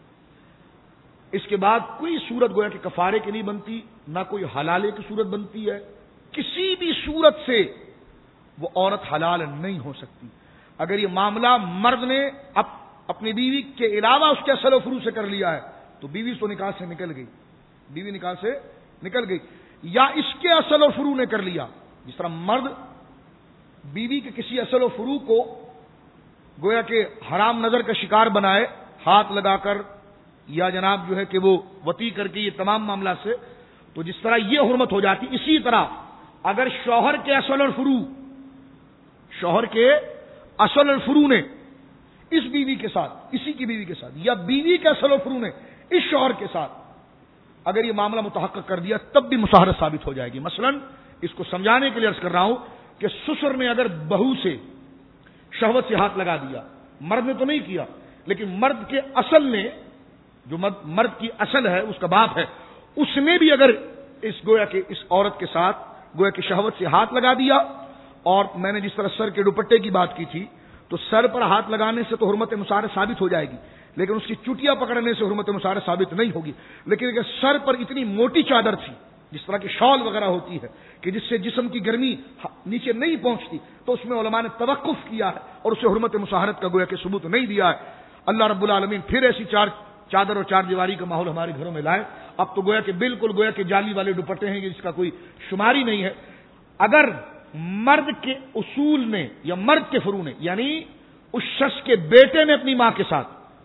اس کے بعد کوئی صورت گویا کہ کفارے کی نہیں بنتی، نہ کوئی حلالے کی صورت بنتی ہے، کسی بھی صورت سے وہ عورت حلال نہیں ہو سکتی۔ اگر یہ معاملہ مرد نے اپنی بیوی کے علاوہ اس کے اصل و فروع سے کر لیا ہے تو بیوی تو نکاح سے نکل گئی، بیوی نکاح سے نکل گئی، یا اس کے اصل و فروع نے کر لیا، جس طرح مرد بیوی کے کسی اصل و فروع کو گویا کہ حرام نظر کا شکار بنائے، ہاتھ لگا کر یا جناب جو ہے کہ وہ وطی کر کے، یہ تمام معاملات سے، تو جس طرح یہ حرمت ہو جاتی، اسی طرح اگر شوہر کے اصل الفروع، شوہر کے اصل الفروع نے اس بیوی کے ساتھ، اسی کی بیوی کے ساتھ، یا بیوی کے اصل الفروع نے اس شوہر کے ساتھ اگر یہ معاملہ متحقق کر دیا تب بھی مصاہرت ثابت ہو جائے گی۔ مثلا اس کو سمجھانے کے لیے عرض کر رہا ہوں کہ سسر نے اگر بہو سے شہوت سے ہاتھ لگا دیا، مرد نے تو نہیں کیا، لیکن مرد کے اصل نے، جو مرد کی اصل ہے، اس کا باپ ہے، اس نے بھی اگر اس گویا کہ اس عورت کے ساتھ گویا کہ شہوت سے ہاتھ لگا دیا، اور میں نے جس طرح سر کے دوپٹے کی بات کی تھی، تو سر پر ہاتھ لگانے سے تو حرمت مصاہرت ثابت ہو جائے گی، لیکن اس کی چٹیا پکڑنے سے حرمت مصاہرت ثابت نہیں ہوگی۔ لیکن اگر سر پر اتنی موٹی چادر تھی، جس طرح کی شال وغیرہ ہوتی ہے کہ جس سے جسم کی گرمی نیچے نہیں پہنچتی، تو اس میں علماء نے توقف کیا ہے اور اسے حرمت مصاہرت کا گویا کہ ثبوت نہیں دیا ہے۔ اللہ رب العالمین پھر ایسی چادر اور 4 دیواری کا ماحول ہمارے گھروں میں لائے۔ اب تو گویا کہ بالکل گویا کہ جالی والے دوپٹے ہیں جس کا کوئی شمار ہی نہیں ہے۔ اگر مرد کے اصول نے یا مرد کے فروع نے، یعنی اس شخص کے بیٹے نے اپنی ماں کے ساتھ،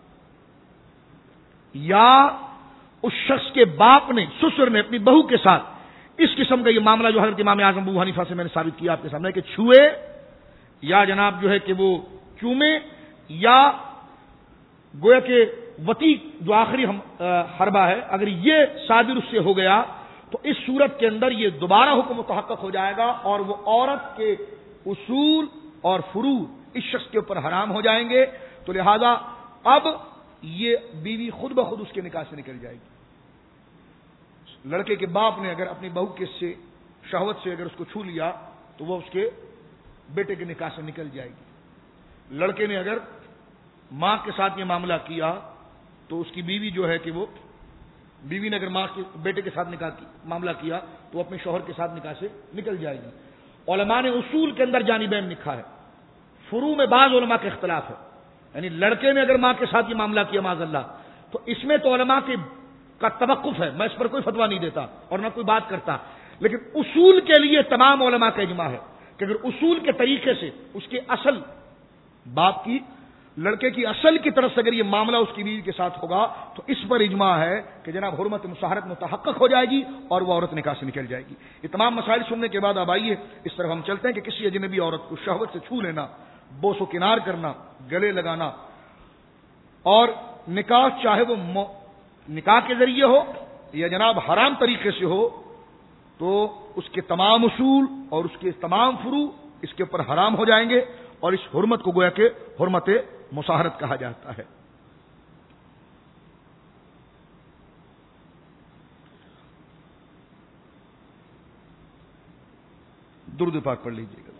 یا اس شخص کے باپ نے، سسر نے اپنی بہو کے ساتھ، اس قسم کا یہ معاملہ جو حضرت امام اعظم ابو حنیفہ سے میں نے ثابت کیا آپ کے سامنے کہ چھوئے یا جناب جو ہے کہ وہ چومے، یا گویا کہ وطی جو آخری حربہ ہے، اگر یہ صادر اس سے ہو گیا تو اس صورت کے اندر یہ دوبارہ حکم متحقق ہو جائے گا، اور وہ عورت کے اصول اور فروع اس شخص کے اوپر حرام ہو جائیں گے۔ تو لہذا اب یہ بیوی خود بخود اس کے نکاح سے نکل جائے گی۔ لڑکے کے باپ نے اگر اپنی بہو کے سے شہوت سے اگر اس کو چھو لیا تو وہ اس کے بیٹے کے نکاح سے نکل جائے گی۔ لڑکے نے اگر ماں کے ساتھ یہ معاملہ کیا تو اس کی بیوی جو ہے کہ وہ بیوی نے اگر ماں کے بیٹے کے ساتھ معاملہ کیا تو وہ اپنے شوہر کے ساتھ نکاح سے نکل جائے گی۔ علماء نے اصول کے اندر جانبین لکھا ہے، فروع میں بعض علماء کا اختلاف ہے، یعنی لڑکے نے اگر ماں کے ساتھ یہ معاملہ کیا معاذ اللہ، تو اس میں تو علماء کا توقف ہے، میں اس پر کوئی فتویٰ نہیں دیتا اور نہ کوئی بات کرتا، لیکن اصول کے لیے تمام علماء کا اجماع ہے کہ اگر اصول کے طریقے سے اس کے اصل باپ کی، لڑکے کی اصل کی طرف سے اگر یہ معاملہ اس کی بیوی کے ساتھ ہوگا تو اس پر اجماع ہے کہ جناب حرمت مصاہرت متحقق ہو جائے گی اور وہ عورت نکاح سے نکل جائے گی۔ یہ تمام مسائل سننے کے بعد اب آئیے اس طرف ہم چلتے ہیں کہ کسی اجنبی عورت کو شہوت سے چھو لینا، بوس و کنار کرنا، گلے لگانا، اور نکاح چاہے وہ نکاح کے ذریعے ہو یا جناب حرام طریقے سے ہو، تو اس کے تمام اصول اور اس کے تمام فروع اس کے اوپر حرام ہو جائیں گے، اور اس حرمت کو گویا کہ حرمت مصاہرت کہا جاتا ہے۔ درود پاک پڑھ لیجیے گا۔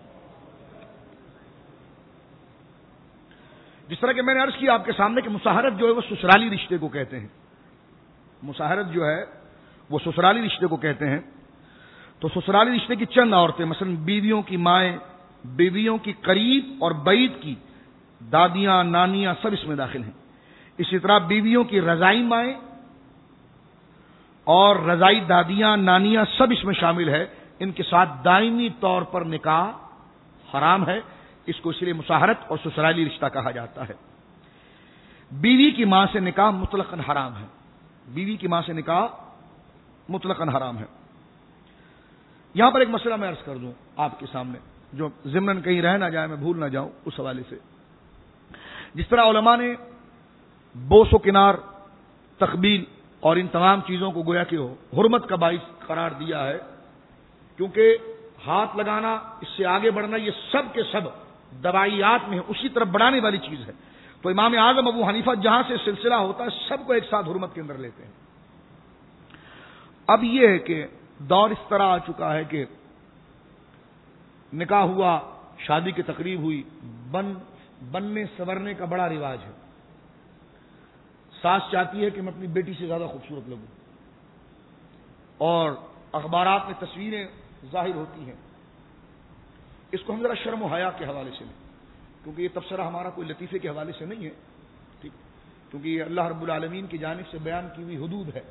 جس طرح کہ میں نے عرض کیا آپ کے سامنے کہ مصاہرت جو ہے وہ سسرالی رشتے کو کہتے ہیں۔ مصاہرت جو ہے وہ سسرالی رشتے کو کہتے ہیں. تو سسرالی رشتے کی چند عورتیں، مثلا بیویوں کی مائیں، بیویوں کی قریب اور بعید کی دادیاں، نانیاں، سب اس میں داخل ہیں. اسی طرح بیویوں کی رضائی مائیں اور رضائی دادیاں، نانیاں سب اس میں شامل ہے. ان کے ساتھ دائمی طور پر نکاح حرام ہے. اس کو اس لیے مصاہرت اور سسرالی رشتہ کہا جاتا ہے. بیوی کی ماں سے نکاح مطلقاً حرام ہے. بیوی کی ماں سے نکاح مطلقاً حرام ہے. یہاں پر ایک مسئلہ میں عرض کر دوں آپ کے سامنے، جو ضمناً کہیں رہ نہ جائے، میں بھول نہ جاؤں اس حوالے سے. جس طرح علماء نے بوس و کنار، تقبیل اور ان تمام چیزوں کو گویا کہ حرمت کا باعث قرار دیا ہے، کیونکہ ہاتھ لگانا، اس سے آگے بڑھنا، یہ سب کے سب دوائیات میں اسی طرف بڑھانے والی چیز ہے. تو امام اعظم ابو حنیفہ جہاں سے سلسلہ ہوتا ہے سب کو ایک ساتھ حرمت کے اندر لیتے ہیں. اب یہ ہے کہ دور اس طرح آ چکا ہے کہ نکاح ہوا، شادی کی تقریب ہوئی، بننے سنورنے کا بڑا رواج ہے. ساس چاہتی ہے کہ میں اپنی بیٹی سے زیادہ خوبصورت لگوں، اور اخبارات میں تصویریں ظاہر ہوتی ہیں. اس کو ہم ذرا شرم و حیا کے حوالے سے لیں، کیونکہ یہ تبصرہ ہمارا کوئی لطیفے کے حوالے سے نہیں ہے، ٹھیک، کیونکہ یہ اللہ رب العالمین کی جانب سے بیان کی ہوئی حدود ہے.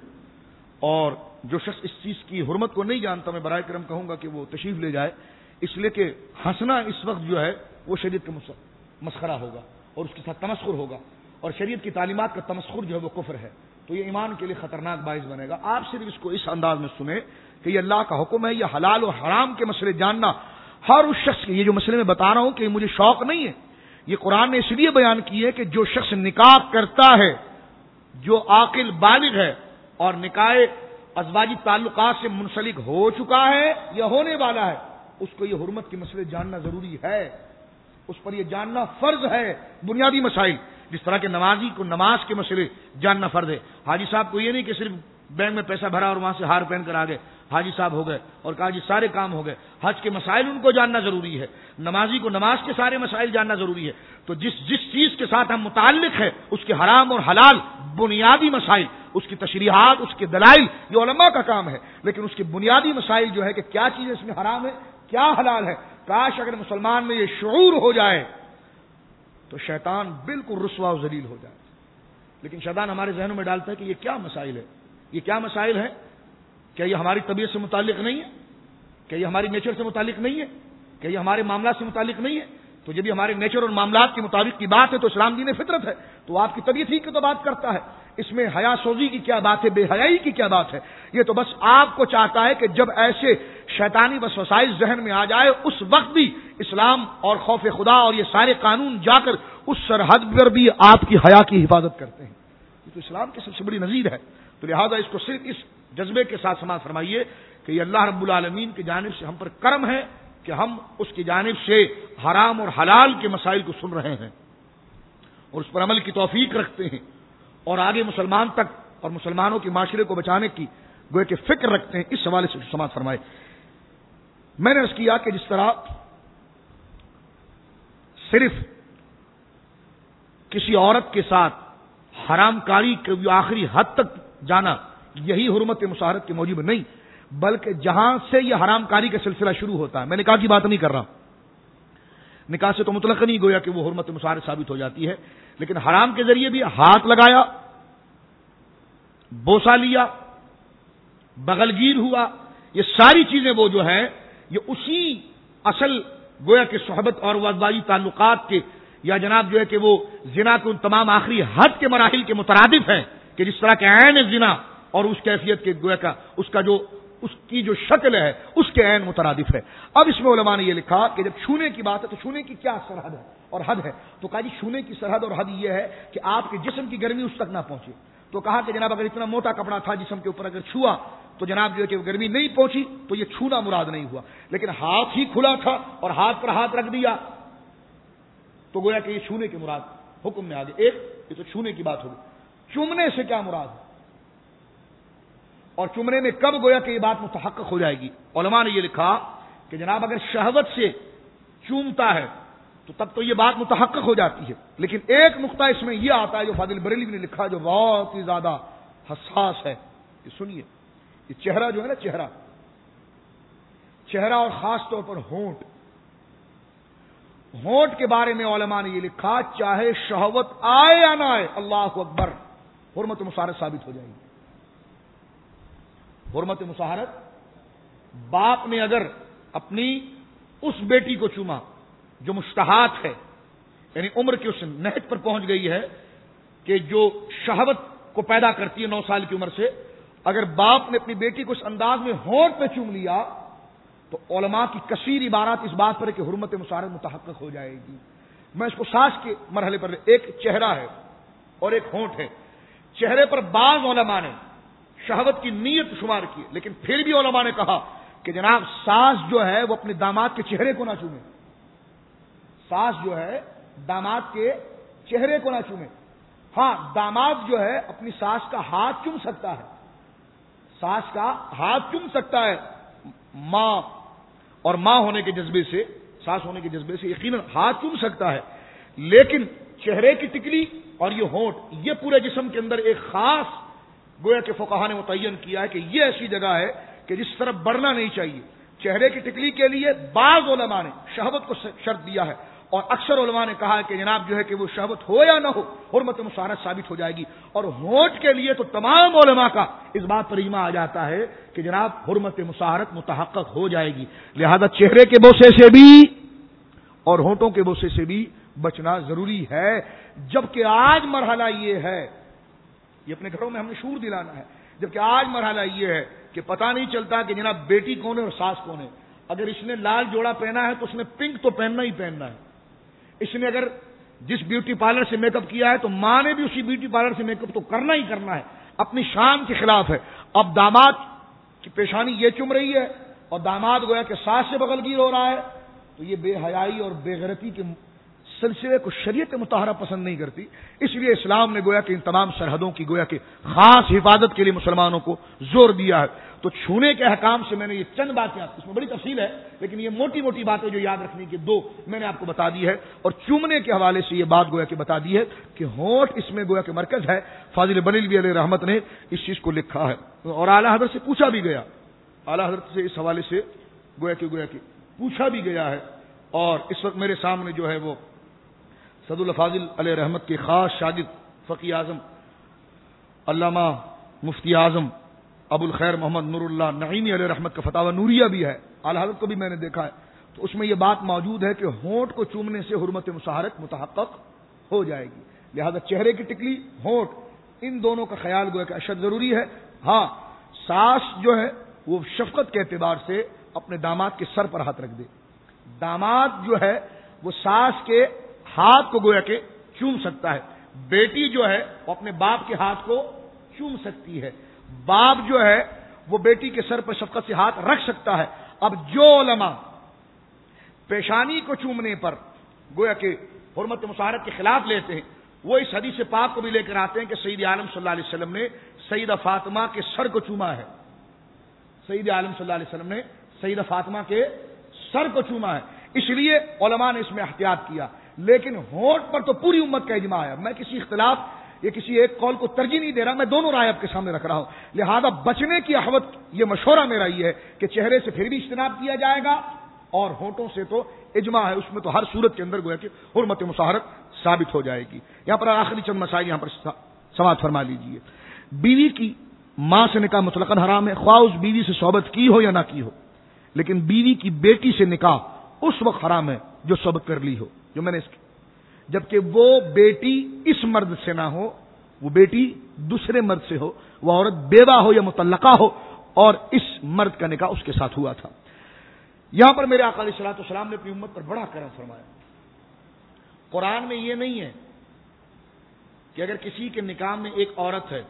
اور جو شخص اس چیز کی حرمت کو نہیں جانتا، میں برائے کرم کہوں گا کہ وہ تشریف لے جائے، اس لیے کہ ہنسنا اس وقت جو ہے وہ شریعت کا مسخرہ ہوگا اور اس کے ساتھ تمسخر ہوگا، اور شریعت کی تعلیمات کا تمسخر جو ہے وہ کفر ہے. تو یہ ایمان کے لیے خطرناک باعث بنے گا. آپ صرف اس کو اس انداز میں سنیں کہ یہ اللہ کا حکم ہے. یہ حلال و حرام کے مسئلے جاننا ہر اس شخص کے، یہ جو مسئلے میں بتا رہا ہوں کہ مجھے شوق نہیں ہے، یہ قرآن نے اس لیے بیان کی ہے کہ جو شخص نکاح کرتا ہے، جو عاقل بالغ ہے اور نکاح ازواجی تعلقات سے منسلک ہو چکا ہے یا ہونے والا ہے، اس کو یہ حرمت کے مسئلے جاننا ضروری ہے. اس پر یہ جاننا فرض ہے. بنیادی مسائل جس طرح کے نمازی کو نماز کے مسئلے جاننا فرض ہے. حاجی صاحب کو یہ نہیں کہ صرف بینک میں پیسہ بھرا اور وہاں سے ہار پہن کر آ گئے حاجی صاحب ہو گئے اور کہا جی سارے کام ہو گئے. حج کے مسائل ان کو جاننا ضروری ہے. نمازی کو نماز کے سارے مسائل جاننا ضروری ہے. تو جس چیز کے ساتھ ہم متعلق ہے اس کے حرام اور حلال بنیادی مسائل، اس کی تشریحات، اس کے دلائل، یہ علماء کا کام ہے. لیکن اس کے بنیادی مسائل جو ہے کہ کیا چیز اس میں حرام ہے، کیا حلال ہے، کاش اگر مسلمان میں یہ شعور ہو جائے تو شیطان بالکل رسوا و ذلیل ہو جائے. لیکن شیطان ہمارے ذہنوں میں ڈالتا ہے کہ یہ کیا مسائل ہے، یہ کیا مسائل ہے، کیا یہ ہماری طبیعت سے متعلق نہیں ہے، کیا یہ ہماری نیچر سے متعلق نہیں ہے، کیا یہ ہمارے معاملات سے متعلق نہیں ہے. تو جب یہ ہمارے نیچر اور معاملات کے مطابق کی بات ہے تو اسلام دین فطرت ہے، تو آپ کی طبیعت ہی کی تو بات کرتا ہے. اس میں حیا سوزی کی کیا بات ہے، بے حیائی کی کیا بات ہے. یہ تو بس آپ کو چاہتا ہے کہ جب ایسے شیطانی وسوسائل ذہن میں آ جائے اس وقت بھی اسلام اور خوف خدا اور یہ سارے قانون جا کر اس سرحد پر بھی آپ کی حیا کی حفاظت کرتے ہیں. یہ تو اسلام کی سب سے بڑی نظیر ہے. تو لہذا اس کو صرف اس جذبے کے ساتھ سماعت فرمائیے کہ یہ اللہ رب العالمین کی جانب سے ہم پر کرم ہے کہ ہم اس کی جانب سے حرام اور حلال کے مسائل کو سن رہے ہیں اور اس پر عمل کی توفیق رکھتے ہیں اور آگے مسلمان تک اور مسلمانوں کے معاشرے کو بچانے کی گویا کہ فکر رکھتے ہیں. اس حوالے سے سماعت فرمائے. میں نے عرض کیا کہ جس طرح صرف کسی عورت کے ساتھ حرام کاری کے آخری حد تک جانا یہی حرمت مصاہرت کے موجب نہیں، بلکہ جہاں سے یہ حرام کاری کا سلسلہ شروع ہوتا ہے، میں نکاح کی بات نہیں کر رہا، نکاح سے تو مطلق نہیں گویا کہ وہ حرمت مصاہرت ثابت ہو جاتی ہے، لیکن حرام کے ذریعے بھی ہاتھ لگایا، بوسا لیا، بغل گیر ہوا، یہ ساری چیزیں وہ جو ہیں یہ اسی اصل گویا کہ صحبت اور ازواجی تعلقات کے یا جناب جو ہے کہ وہ زنا کے ان تمام آخری حد کے مراحل کے مترادف ہیں کہ جس طرح کے عین زنا اور اس کیفیت کے گویا کا اس کی جو شکل ہے اس کے عین مترادف ہے. اب اس میں علماء نے یہ لکھا کہ جب چھونے کی بات ہے تو چھونے کی کیا سرحد ہے اور حد ہے. تو کہا جی چھونے کی سرحد اور حد یہ ہے کہ آپ کے جسم کی گرمی اس تک نہ پہنچے. تو کہا کہ جناب اگر اتنا موٹا کپڑا تھا جسم کے اوپر اگر چھوا تو جناب جو ہے کہ گرمی نہیں پہنچی تو یہ چھونا مراد نہیں ہوا. لیکن ہاتھ ہی کھلا تھا اور ہاتھ پر ہاتھ رکھ دیا تو گویا کہ یہ چھونے کے مراد حکم میں آگے. ایک یہ تو چھونے کی بات ہوگی. چومنے سے کیا مراد ہے اور چومنے میں کب گویا کہ یہ بات متحقق ہو جائے گی؟ علماء نے یہ لکھا کہ جناب اگر شہوت سے چومتا ہے تو تب تو یہ بات متحقق ہو جاتی ہے. لیکن ایک نقطہ اس میں یہ آتا ہے جو فاضل بریلوی نے لکھا جو بہت ہی زیادہ حساس ہے کہ سنیے یہ چہرہ جو ہے نا، چہرہ اور خاص طور پر ہونٹ کے بارے میں علماء نے یہ لکھا، چاہے شہوت آئے یا نہ آئے، اللہ اکبر، حرمت مصاہرت ثابت ہو جائے گی۔ حرمت مصاہرت، باپ نے اگر اپنی اس بیٹی کو چوما جو مشتہات ہے، یعنی عمر کی اس نہج پر پہنچ گئی ہے کہ جو شہوت کو پیدا کرتی ہے 9 سال کی عمر سے، اگر باپ نے اپنی بیٹی کو اس انداز میں ہونٹ پہ چوم لیا تو علماء کی کثیر عبارات اس بات پر ہے کہ حرمت مصاہرت متحقق ہو جائے گی۔ میں اس کو ساز کے مرحلے پر، ایک چہرہ ہے اور ایک ہونٹ ہے۔ چہرے پر بعض علماء نے شہوت کی نیت شمار کی، لیکن پھر بھی علماء نے کہا کہ جناب ساس جو ہے وہ اپنے داماد کے چہرے کو نہ چومے، ساس جو ہے داماد کے چہرے کو نہ چومے۔ ہاں، داماد جو ہے اپنی ساس کا ہاتھ چوم سکتا ہے، ساس کا ہاتھ چوم سکتا ہے، ماں اور ماں ہونے کے جذبے سے، ساس ہونے کے جذبے سے یقیناً ہاتھ چوم سکتا ہے، لیکن چہرے کی ٹکلی اور یہ ہونٹ، یہ پورے جسم کے اندر ایک خاص گویا کہ فقہا نے متعین کیا ہے کہ یہ ایسی جگہ ہے کہ جس طرف بڑھنا نہیں چاہیے۔ چہرے کی ٹکلی کے لیے بعض علماء نے شہوت کو شرط دیا ہے، اور اکثر علماء نے کہا ہے کہ جناب جو ہے کہ وہ شہوت ہو یا نہ ہو، حرمت مصاہرت ثابت ہو جائے گی۔ اور ہونٹ کے لیے تو تمام علماء کا اس بات پر اجماع آ جاتا ہے کہ جناب حرمت مصاہرت متحقق ہو جائے گی۔ لہذا چہرے کے بوسے سے بھی اور ہونٹوں کے بوسے سے بھی بچنا ضروری ہے، جبکہ آج مرحلہ یہ ہے، یہ اپنے گھروں میں ہم نے شعور دلانا ہے، جبکہ آج مرحلہ یہ ہے کہ پتہ نہیں چلتا کہ جناب بیٹی کون ہے اور ساس کون ہے۔ اگر اس نے لال جوڑا پہنا ہے تو اس نے پنک تو پہننا ہی پہننا ہے، اس نے اگر جس بیوٹی پارلر سے میک اپ کیا ہے تو ماں نے بھی اسی بیوٹی پارلر سے میک اپ تو کرنا ہی کرنا ہے، اپنی شان کے خلاف ہے۔ اب داماد کی پیشانی یہ چم رہی ہے اور داماد گویا کہ ساس سے بغل گیر ہو رہا ہے، تو یہ بے حیائی اور بے غیرتی کے سلسلے کو شریعت مطہرہ پسند نہیں کرتی، اس لیے اسلام نے گویا کہ ان تمام سرحدوں کی گویا کہ خاص حفاظت کے لیے مسلمانوں کو زور دیا ہے۔ تو چھونے کے احکام سے میں نے یہ چند باتیں، اس میں بڑی تفصیل ہے لیکن یہ موٹی موٹی باتیں جو یاد رکھنے کی دو میں نے آپ کو بتا دی ہے، اور چومنے کے حوالے سے یہ بات گویا کہ بتا دی ہے کہ ہونٹ اس میں گویا کہ مرکز ہے۔ فاضل بریلوی علیہ رحمت نے اس چیز کو لکھا ہے، اور اعلیٰ حضرت سے پوچھا بھی گیا، اعلیٰ حضرت سے اس حوالے سے گویا کہ پوچھا بھی گیا ہے، اور اس وقت میرے سامنے جو ہے وہ سعد الفاضل علیہ رحمت کے خاص شاگرد فقی اعظم علامہ مفتی اعظم ابو الخیر محمد نور اللہ نعیمی علیہ رحمت کا فتاوی نوریہ بھی ہے، اعلیٰ حضرت کو بھی میں نے دیکھا ہے، تو اس میں یہ بات موجود ہے کہ ہونٹ کو چومنے سے حرمت مصاہرت متحقق ہو جائے گی۔ لہذا چہرے کی ٹکلی، ہونٹ، ان دونوں کا خیال گویا کہ اشد ضروری ہے۔ ہاں، ساس جو ہے وہ شفقت کے اعتبار سے اپنے داماد کے سر پر ہاتھ رکھ دے، داماد جو ہے وہ ساس کے ہاتھ کو گویا کہ چوم سکتا ہے، بیٹی جو ہے وہ اپنے باپ کے ہاتھ کو چوم سکتی ہے، باپ جو ہے وہ بیٹی کے سر پر شفقت سے ہاتھ رکھ سکتا ہے۔ اب جو علماء پیشانی کو چومنے پر گویا کہ حرمت مصاہرت کے خلاف لیتے ہیں، وہ اس حدیث پاک کو بھی لے کر آتے ہیں کہ سید عالم صلی اللہ علیہ وسلم نے سیدہ فاطمہ کے سر کو چوما ہے، سید عالم صلی اللہ علیہ وسلم نے سیدہ فاطمہ کے سر کو چوما ہے، اس لیے علماء نے اس میں احتیاط کیا۔ لیکن ہونٹ پر تو پوری امت کا اجماع ہے، میں کسی اختلاف یہ کسی ایک قول کو ترجیح نہیں دے رہا، میں دونوں رائے آپ کے سامنے رکھ رہا ہوں۔ لہذا بچنے کی احوت، یہ مشورہ میرا یہ ہے کہ چہرے سے پھر بھی اجتناب کیا جائے گا، اور ہونٹوں سے تو اجماع ہے، اس میں تو ہر صورت کے اندر گویا کہ حرمت مصاہرت ثابت ہو جائے گی۔ یہاں پر آخری چند مسائل یہاں پر سماعت فرما لیجیے۔ بیوی کی ماں سے نکاح مطلقاً حرام ہے، خواہ اس بیوی سے صحبت کی ہو یا نہ کی ہو، لیکن بیوی کی بیٹی سے نکاح اس وقت حرام ہے جو صحبت کر لی ہو، جو میں نے جبکہ وہ بیٹی اس مرد سے نہ ہو، وہ بیٹی دوسرے مرد سے ہو، وہ عورت بیوہ ہو یا مطلقہ ہو، اور اس مرد کا نکاح اس کے ساتھ ہوا تھا۔ یہاں پر میرے آقا علیہ الصلوۃ والسلام نے اپنی امت پر بڑا کرم فرمایا۔ قرآن میں یہ نہیں ہے کہ اگر کسی کے نکاح میں ایک عورت ہے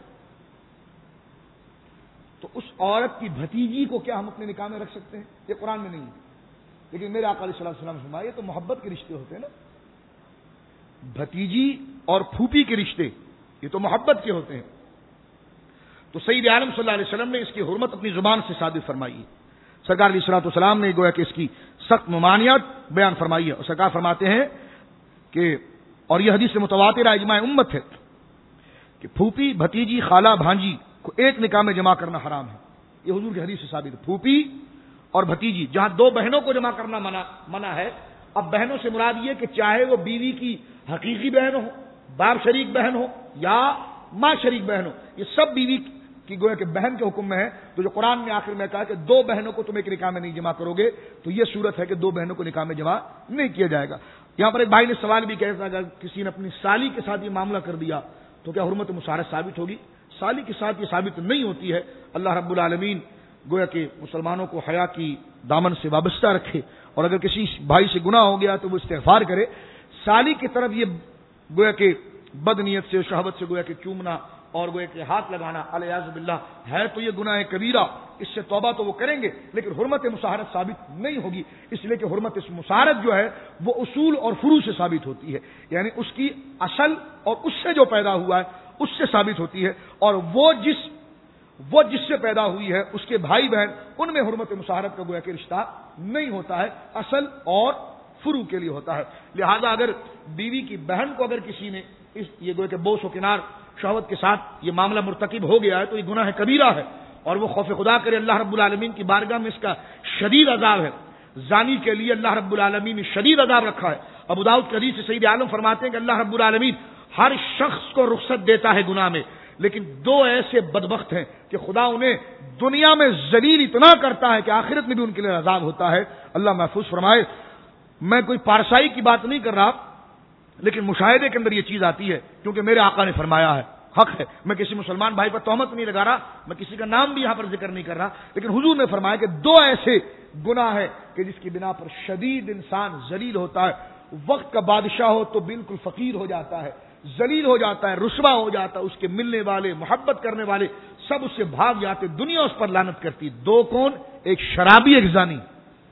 تو اس عورت کی بھتیجی کو کیا ہم اپنے نکاح میں رکھ سکتے ہیں، یہ قرآن میں نہیں ہے، لیکن میرے آقا علیہ الصلوۃ والسلام نے فرمایا یہ تو محبت کے رشتے ہوتے ہیں نا، بھتیجی اور پھوپھی کے رشتے یہ تو محبت کے ہوتے ہیں، تو سید عالم صلی اللہ علیہ وسلم نے اس کی حرمت اپنی زبان سے صادر فرمائی ہے۔ سرکار علیہ الصلوۃ والسلام نے گویا کہ اس کی سخت ممانعت بیان فرمائی ہے، اور سرکار فرماتے ہیں کہ اور یہ حدیث سے متواتر اجماع امت ہے کہ پھوپھی، بھتیجی، خالہ، بھانجی کو ایک نکاح میں جمع کرنا حرام ہے، یہ حضور کی حدیث سے ثابت ہے. پھوپھی اور بھتیجی, جہاں دو بہنوں کو جمع کرنا منع ہے. اب بہنوں سے مراد یہ کہ چاہے وہ بیوی کی حقیقی بہن ہو, باپ شریک بہن ہو یا ماں شریک بہن ہو, یہ سب بیوی کی گویا کہ بہن کے حکم میں ہے. تو جو قرآن نے آخر میں کہا کہ دو بہنوں کو تم ایک نکاح میں نہیں جمع کرو گے, تو یہ صورت ہے کہ دو بہنوں کو نکاح میں جمع نہیں کیا جائے گا. یہاں پر ایک بھائی نے سوال بھی کیا تھا, اگر کسی نے اپنی سالی کے ساتھ یہ معاملہ کر دیا تو کیا حرمت مشارت ثابت ہوگی؟ سالی کے ساتھ یہ ثابت نہیں ہوتی ہے. اللہ رب العالمین گویا کہ مسلمانوں کو حیا کی دامن سے وابستہ رکھے, اور اگر کسی بھائی سے گناہ ہو گیا تو وہ استغفار کرے. سالی کی طرف یہ گویا کہ بد نیت سے, شہوت سے گویا کہ چومنا اور گویا کہ ہاتھ لگانا الیاذ باللہ ہے, تو یہ گناہ کبیرہ. اس سے توبہ تو وہ کریں گے لیکن حرمت مصاہرت ثابت نہیں ہوگی, اس لیے کہ حرمت مصاہرت جو ہے وہ اصول اور فروع سے ثابت ہوتی ہے, یعنی اس کی اصل اور اس سے جو پیدا ہوا ہے اس سے ثابت ہوتی ہے, اور وہ جس سے پیدا ہوئی ہے اس کے بھائی بہن ان میں حرمت مصاہرت کا گویا کہ رشتہ نہیں ہوتا ہے, اصل اور فروع کے لیے ہوتا ہے. لہذا اگر بیوی کی بہن کو اگر کسی نے یہ گویا کہ بوس و کنار شہوت کے ساتھ یہ معاملہ مرتکب ہو گیا ہے تو یہ گناہ کبیرہ ہے, اور وہ خوف خدا کرے. اللہ رب العالمین کی بارگاہ میں اس کا شدید عذاب ہے. زانی کے لیے اللہ رب العالمین نے شدید عذاب رکھا ہے. ابو داؤد کی حدیث سے سید عالم فرماتے ہیں کہ اللہ رب العالمین ہر شخص کو رخصت دیتا ہے گناہ میں, لیکن دو ایسے بدبخت ہیں کہ خدا انہیں دنیا میں ذلیل اتنا کرتا ہے کہ آخرت میں بھی ان کے لیے عذاب ہوتا ہے. اللہ محفوظ فرمائے. میں کوئی پارسائی کی بات نہیں کر رہا, لیکن مشاہدے کے اندر یہ چیز آتی ہے, کیونکہ میرے آقا نے فرمایا ہے, حق ہے. میں کسی مسلمان بھائی پر تہمت نہیں لگا رہا, میں کسی کا نام بھی یہاں پر ذکر نہیں کر رہا, لیکن حضور نے فرمایا کہ دو ایسے گناہ ہے کہ جس کی بنا پر شدید انسان ذلیل ہوتا ہے. وقت کا بادشاہ ہو تو بالکل فقیر ہو جاتا ہے, ذلیل ہو جاتا ہے, رسوا ہو جاتا ہے, اس کے ملنے والے محبت کرنے والے سب اس سے بھاگ جاتے, دنیا اس پر لعنت کرتی. دو کون؟ ایک شرابی, ایک زانی.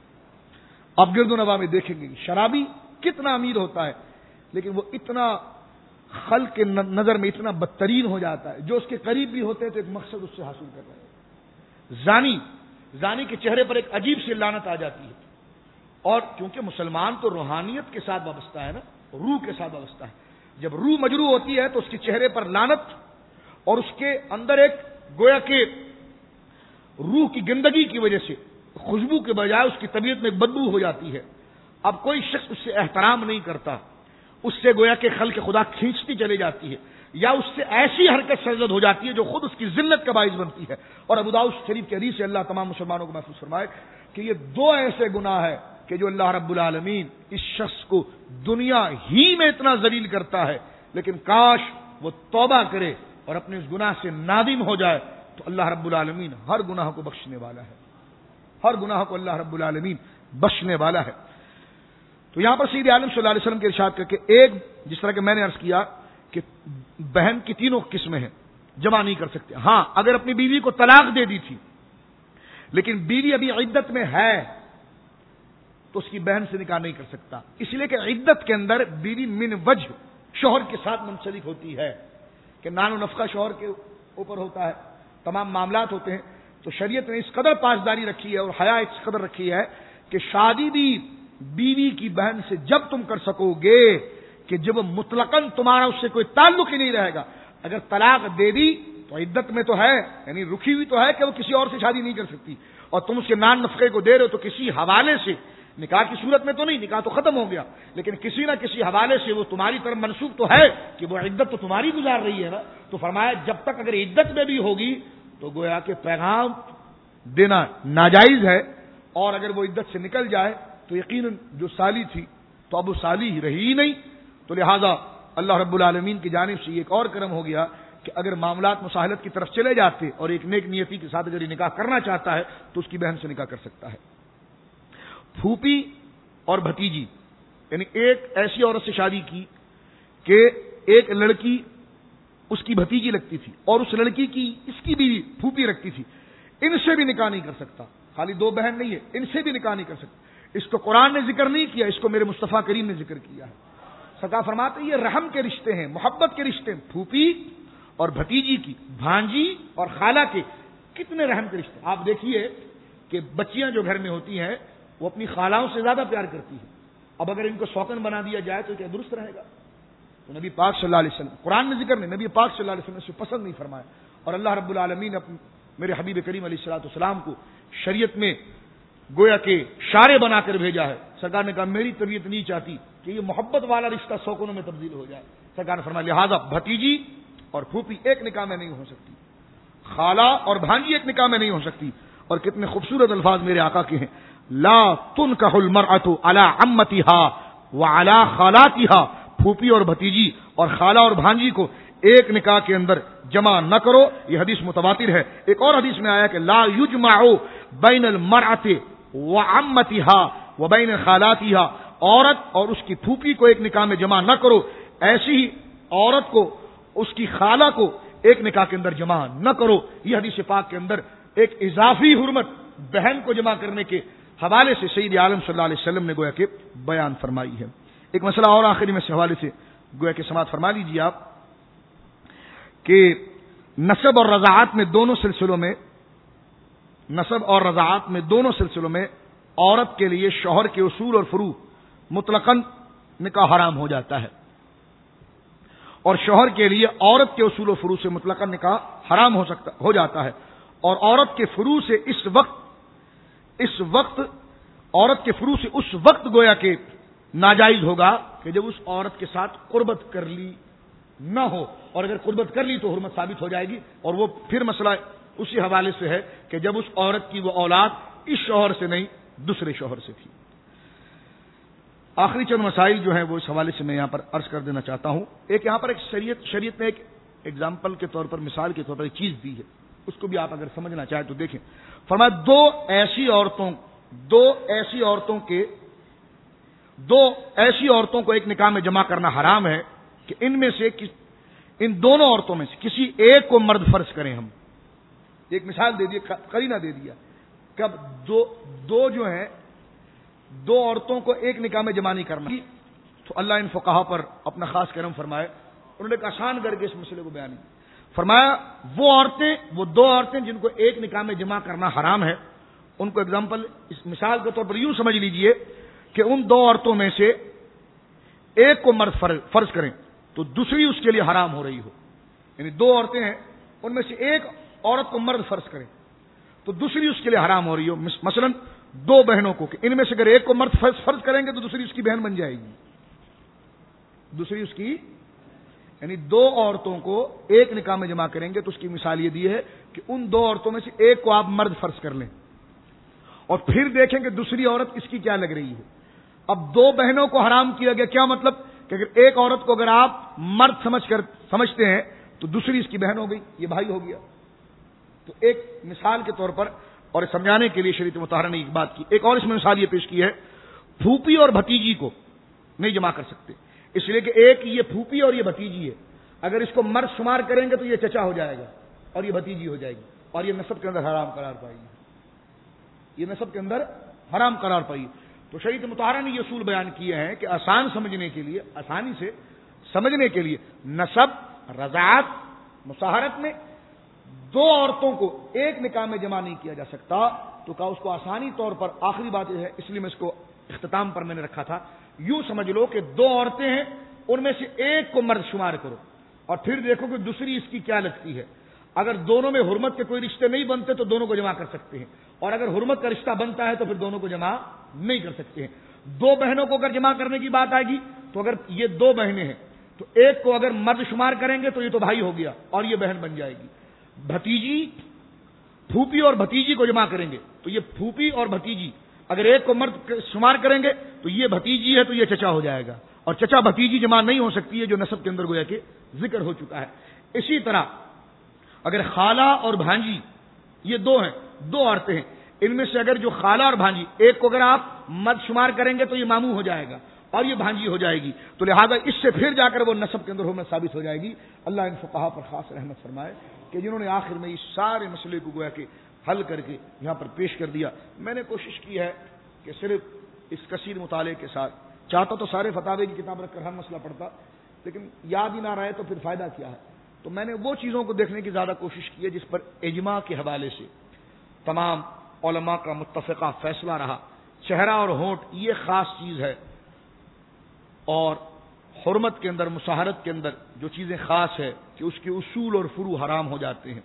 آپ گرد و نواح میں دیکھیں گے شرابی کتنا امیر ہوتا ہے, لیکن وہ اتنا خلق کے نظر میں اتنا بدترین ہو جاتا ہے, جو اس کے قریب بھی ہوتے ہیں تو ایک مقصد اس سے حاصل کر رہے ہیں. زانی کے چہرے پر ایک عجیب سی لعنت آ جاتی ہے, اور کیونکہ مسلمان تو روحانیت کے ساتھ وابستہ ہے نا, روح کے ساتھ وابستہ ہے. جب روح مجروح ہوتی ہے تو اس کے چہرے پر لعنت, اور اس کے اندر ایک گویا کہ روح کی گندگی کی وجہ سے خوشبو کے بجائے اس کی طبیعت میں ایک بدبو ہو جاتی ہے. اب کوئی شخص اس سے احترام نہیں کرتا, اس سے گویا کہ خلق خدا کھینچتی چلی جاتی ہے, یا اس سے ایسی حرکت سرزد ہو جاتی ہے جو خود اس کی ذلت کا باعث بنتی ہے. اور ابو داؤد شریف کی حدیث سے اللہ تمام مسلمانوں کو محفوظ فرمائے کہ یہ دو ایسے گناہ ہے کہ جو اللہ رب العالمین اس شخص کو دنیا ہی میں اتنا ذلیل کرتا ہے, لیکن کاش وہ توبہ کرے اور اپنے اس گناہ سے نادم ہو جائے تو اللہ رب العالمین ہر گناہ کو بخشنے والا ہے, ہر گناہ کو اللہ رب العالمین بخشنے والا ہے. تو یہاں پر سید عالم صلی اللہ علیہ وسلم کے ارشاد کر کے, ایک جس طرح کہ میں نے عرض کیا کہ بہن کی تینوں قسمیں ہیں, جمع نہیں کر سکتے. ہاں اگر اپنی بیوی کو طلاق دے دی تھی لیکن بیوی ابھی عدت میں ہے تو اس کی بہن سے نکاح نہیں کر سکتا, اس لیے کہ عدت کے اندر بیوی من وجہ شوہر کے ساتھ منسلک ہوتی ہے کہ نان و نفقہ شوہر کے اوپر ہوتا ہے, تمام معاملات ہوتے ہیں. تو شریعت نے اس قدر پاسداری رکھی ہے اور حیا اس قدر رکھی ہے کہ شادی بھی بیوی کی بہن سے جب تم کر سکو گے کہ جب مطلقاً تمہارا اس سے کوئی تعلق ہی نہیں رہے گا. اگر طلاق دے دی تو عدت میں تو ہے, یعنی رکھی ہوئی تو ہے کہ وہ کسی اور سے شادی نہیں کر سکتی, اور تم اس کے نان نفقے کو دے رہے ہو تو کسی حوالے سے, نکاح کی صورت میں تو نہیں, نکاح تو ختم ہو گیا, لیکن کسی نہ کسی حوالے سے وہ تمہاری طرف منسوخ تو ہے کہ وہ عدت تو تمہاری گزار رہی ہے نا. تو فرمایا جب تک اگر عدت میں بھی ہوگی تو گویا کہ پیغام دینا ناجائز ہے, اور اگر وہ عدت سے نکل جائے تو یقیناً جو سالی تھی تو اب وہ سالی ہی رہی ہی نہیں. تو لہذا اللہ رب العالمین کی جانب سے ایک اور کرم ہو گیا کہ اگر معاملات مساہلت کی طرف چلے جاتے اور ایک نیک نیتی کے ساتھ اگر یہ نکاح کرنا چاہتا ہے تو اس کی بہن سے نکاح کر سکتا ہے. پھوپھی اور بھتیجی, یعنی ایک ایسی عورت سے شادی کی کہ ایک لڑکی اس کی بھتیجی لگتی تھی اور اس لڑکی کی اس کی بیوی پھوپھی رکھتی تھی, ان سے بھی نکاح نہیں کر سکتا. خالی دو بہن نہیں ہے, ان سے بھی نکاح نہیں کر سکتا. اس کو قرآن نے ذکر نہیں کیا, اس کو میرے مصطفیٰ کریم نے ذکر کیا ہے. سرکار فرماتے ہیں یہ رحم کے رشتے ہیں, محبت کے رشتے ہیں. پھوپھی اور بھتیجی کی, بھانجی اور خالہ کے کتنے رحم کے رشتے. آپ دیکھیے کہ بچیاں جو گھر میں ہوتی ہیں وہ اپنی خالہوں سے زیادہ پیار کرتی ہیں. اب اگر ان کو سوکن بنا دیا جائے تو کیا درست رہے گا؟ تو نبی پاک صلی اللہ علیہ وسلم, قرآن میں ذکر نہیں, نبی پاک صلی اللہ علیہ وسلم نے اسے پسند نہیں فرمایا. اور اللہ رب العالمین میرے حبیب کریم علیہ الصلوۃ والسلام کو شریعت میں گویا کہ شارع بنا کر بھیجا ہے. سرکار نے کہا میری طبیعت نہیں چاہتی کہ یہ محبت والا رشتہ سوکنوں میں تبدیل ہو جائے. سرکار نے فرمایا لہذا بھتیجی اور پھوپھی ایک نکاح میں نہیں ہو سکتی, خالہ اور بھانجی ایک نکاح میں نہیں ہو سکتی. اور کتنے خوبصورت الفاظ میرے آقا کے ہیں, لا تنکح المرأة علی عمتها وعلی خالاتها, پھوپھی اور بھتیجی اور خالہ اور بھانجی کو ایک نکاح کے اندر جمع نہ کرو. یہ حدیث متواتر ہے. ایک اور حدیث میں آیا کہ لا یجمع بین المرأة وعمتها وبین خالاتها, عورت اور اس کی پھوپھی کو ایک نکاح میں جمع نہ کرو, ایسی ہی عورت کو اس کی خالہ کو ایک نکاح کے اندر جمع نہ کرو. یہ حدیث پاک کے اندر ایک اضافی حرمت بہن کو جمع کرنے کے حوالے سے سید عالم صلی اللہ علیہ وسلم نے گویا کہ بیان فرمائی ہے. ایک مسئلہ اور آخری میں اس حوالے سے گویا کہ سماعت فرما لیجیے آپ کہ نسب اور رضاعت میں دونوں سلسلوں میں عورت کے لیے شوہر کے اصول اور فروع مطلقاً نکاح حرام ہو جاتا ہے, اور شوہر کے لیے عورت کے اصول و فروع سے مطلقاً نکاح حرام ہو جاتا ہے. اور عورت کے فروع سے عورت کے فروع سے اس وقت گویا کہ ناجائز ہوگا کہ جب اس عورت کے ساتھ قربت کر لی نہ ہو, اور اگر قربت کر لی تو حرمت ثابت ہو جائے گی. اور وہ پھر مسئلہ اسی حوالے سے ہے کہ جب اس عورت کی وہ اولاد اس شوہر سے نہیں دوسرے شوہر سے تھی. آخری چند مسائل جو ہیں وہ اس حوالے سے میں یہاں پر عرض کر دینا چاہتا ہوں. ایک یہاں پر ایک شریعت نے ایک ایگزامپل کے طور پر, مثال کے طور پر ایک چیز دی ہے, اس کو بھی آپ اگر سمجھنا چاہیں تو دیکھیں. فرمایا دو ایسی عورتوں کو ایک نکاح میں جمع کرنا حرام ہے کہ ان دونوں عورتوں میں سے کسی ایک کو مرد فرض کریں. ہم ایک مثال دے دی, قرینہ دے دیا کہ اب دو عورتوں کو ایک نکاح میں جمع نہیں کرنا. تو اللہ ان فقہا پر اپنا خاص کرم فرمائے, انہوں نے ایک آسان کر کے اس مسئلے کو بیان کیا. فرمایا وہ دو عورتیں جن کو ایک نکاح میں جمع کرنا حرام ہے, ان کو اگزامپل اس مثال کے طور پر یوں سمجھ لیجئے کہ ان دو عورتوں میں سے ایک کو مرد فرض کریں تو دوسری اس کے لیے حرام ہو رہی ہو. یعنی دو عورتیں ہیں, ان میں سے ایک عورت کو مرد فرض کریں تو دوسری اس کے لیے حرام ہو رہی ہو. مثلا دو بہنوں کو, کہ ان میں سے اگر ایک کو مرد فرض کریں گے تو دوسری اس کی بہن بن جائے گی. یعنی دو عورتوں کو ایک نکاح میں جمع کریں گے تو اس کی مثال یہ دی ہے کہ ان دو عورتوں میں سے ایک کو آپ مرد فرض کر لیں اور پھر دیکھیں کہ دوسری عورت اس کی کیا لگ رہی ہے. اب دو بہنوں کو حرام کیا گیا, کیا مطلب کہ اگر ایک عورت کو اگر آپ مرد سمجھتے ہیں تو دوسری اس کی بہن ہو گئی, یہ بھائی ہو گیا. تو ایک مثال کے طور پر اور سمجھانے کے لیے شریعت مطہرہ نے ایک بات کی. ایک اور اس میں مثال یہ پیش کی ہے, پھوپھی اور بھتیجی کو نہیں جمع کر سکتے, اس لیے کہ ایک یہ پھوپھی اور یہ بھتیجی ہے. اگر اس کو مرد شمار کریں گے تو یہ چچا ہو جائے گا اور یہ بھتیجی ہو جائے گی, اور یہ نسب کے اندر حرام قرار پائے گی. تو شریعت مطہرہ نے یہ اصول بیان کیے ہیں کہ آسانی سے سمجھنے کے لیے نسب, رضاعت, مصاہرت میں دو عورتوں کو ایک نکاح میں جمع نہیں کیا جا سکتا. تو کہا اس کو آسانی طور پر, آخری بات یہ ہے اس لیے میں اس کو اختتام پر میں نے رکھا تھا, یوں سمجھ لو کہ دو عورتیں ہیں, ان میں سے ایک کو مرد شمار کرو اور پھر دیکھو کہ دوسری اس کی کیا لگتی ہے. اگر دونوں میں حرمت کے کوئی رشتے نہیں بنتے تو دونوں کو جمع کر سکتے ہیں, اور اگر حرمت کا رشتہ بنتا ہے تو پھر دونوں کو جمع نہیں کر سکتے ہیں. دو بہنوں کو اگر جمع کرنے کی بات آئے گی تو اگر یہ دو بہنیں ہیں تو ایک کو اگر مرد شمار کریں گے تو یہ تو بھائی ہو گیا اور یہ بہن بن جائے گی. پھوپھی اور بھتیجی کو جمع کریں گے تو یہ پھوپھی اور بھتیجی, اگر ایک کو مرد شمار کریں گے تو یہ بھتیجی ہے تو یہ چچا ہو جائے گا, اور چچا بھتیجی جمع نہیں ہو سکتی ہے جو نسب کے اندر گویا کہ ذکر ہو چکا ہے. اسی طرح اگر خالہ اور بھانجی, یہ دو ہیں, دو عورتیں ہیں, ان میں سے اگر جو خالہ اور بھانجی, ایک کو اگر آپ مرد شمار کریں گے تو یہ ماموں ہو جائے گا اور یہ بھانجی ہو جائے گی, تو لہذا اس سے پھر جا کر وہ نسب کے اندر حرمت ثابت ہو جائے گی. اللہ ان فقہا پر خاص رحمت فرمائے کہ جنہوں نے آخر میں اس سارے مسئلے کو گویا کہ حل کر کے یہاں پر پیش کر دیا. میں نے کوشش کی ہے کہ صرف اس کثیر مطالعے کے ساتھ, چاہتا تو سارے فتاوے کی کتاب رکھ کر ہر مسئلہ پڑھتا, لیکن یاد ہی نہ رہے تو پھر فائدہ کیا ہے. تو میں نے وہ چیزوں کو دیکھنے کی زیادہ کوشش کی ہے جس پر اجماع کے حوالے سے تمام علماء کا متفقہ فیصلہ رہا. چہرہ اور ہونٹ یہ خاص چیز ہے, اور حرمت کے اندر, مصاہرت کے اندر جو چیزیں خاص ہے کہ اس کے اصول اور فروع حرام ہو جاتے ہیں.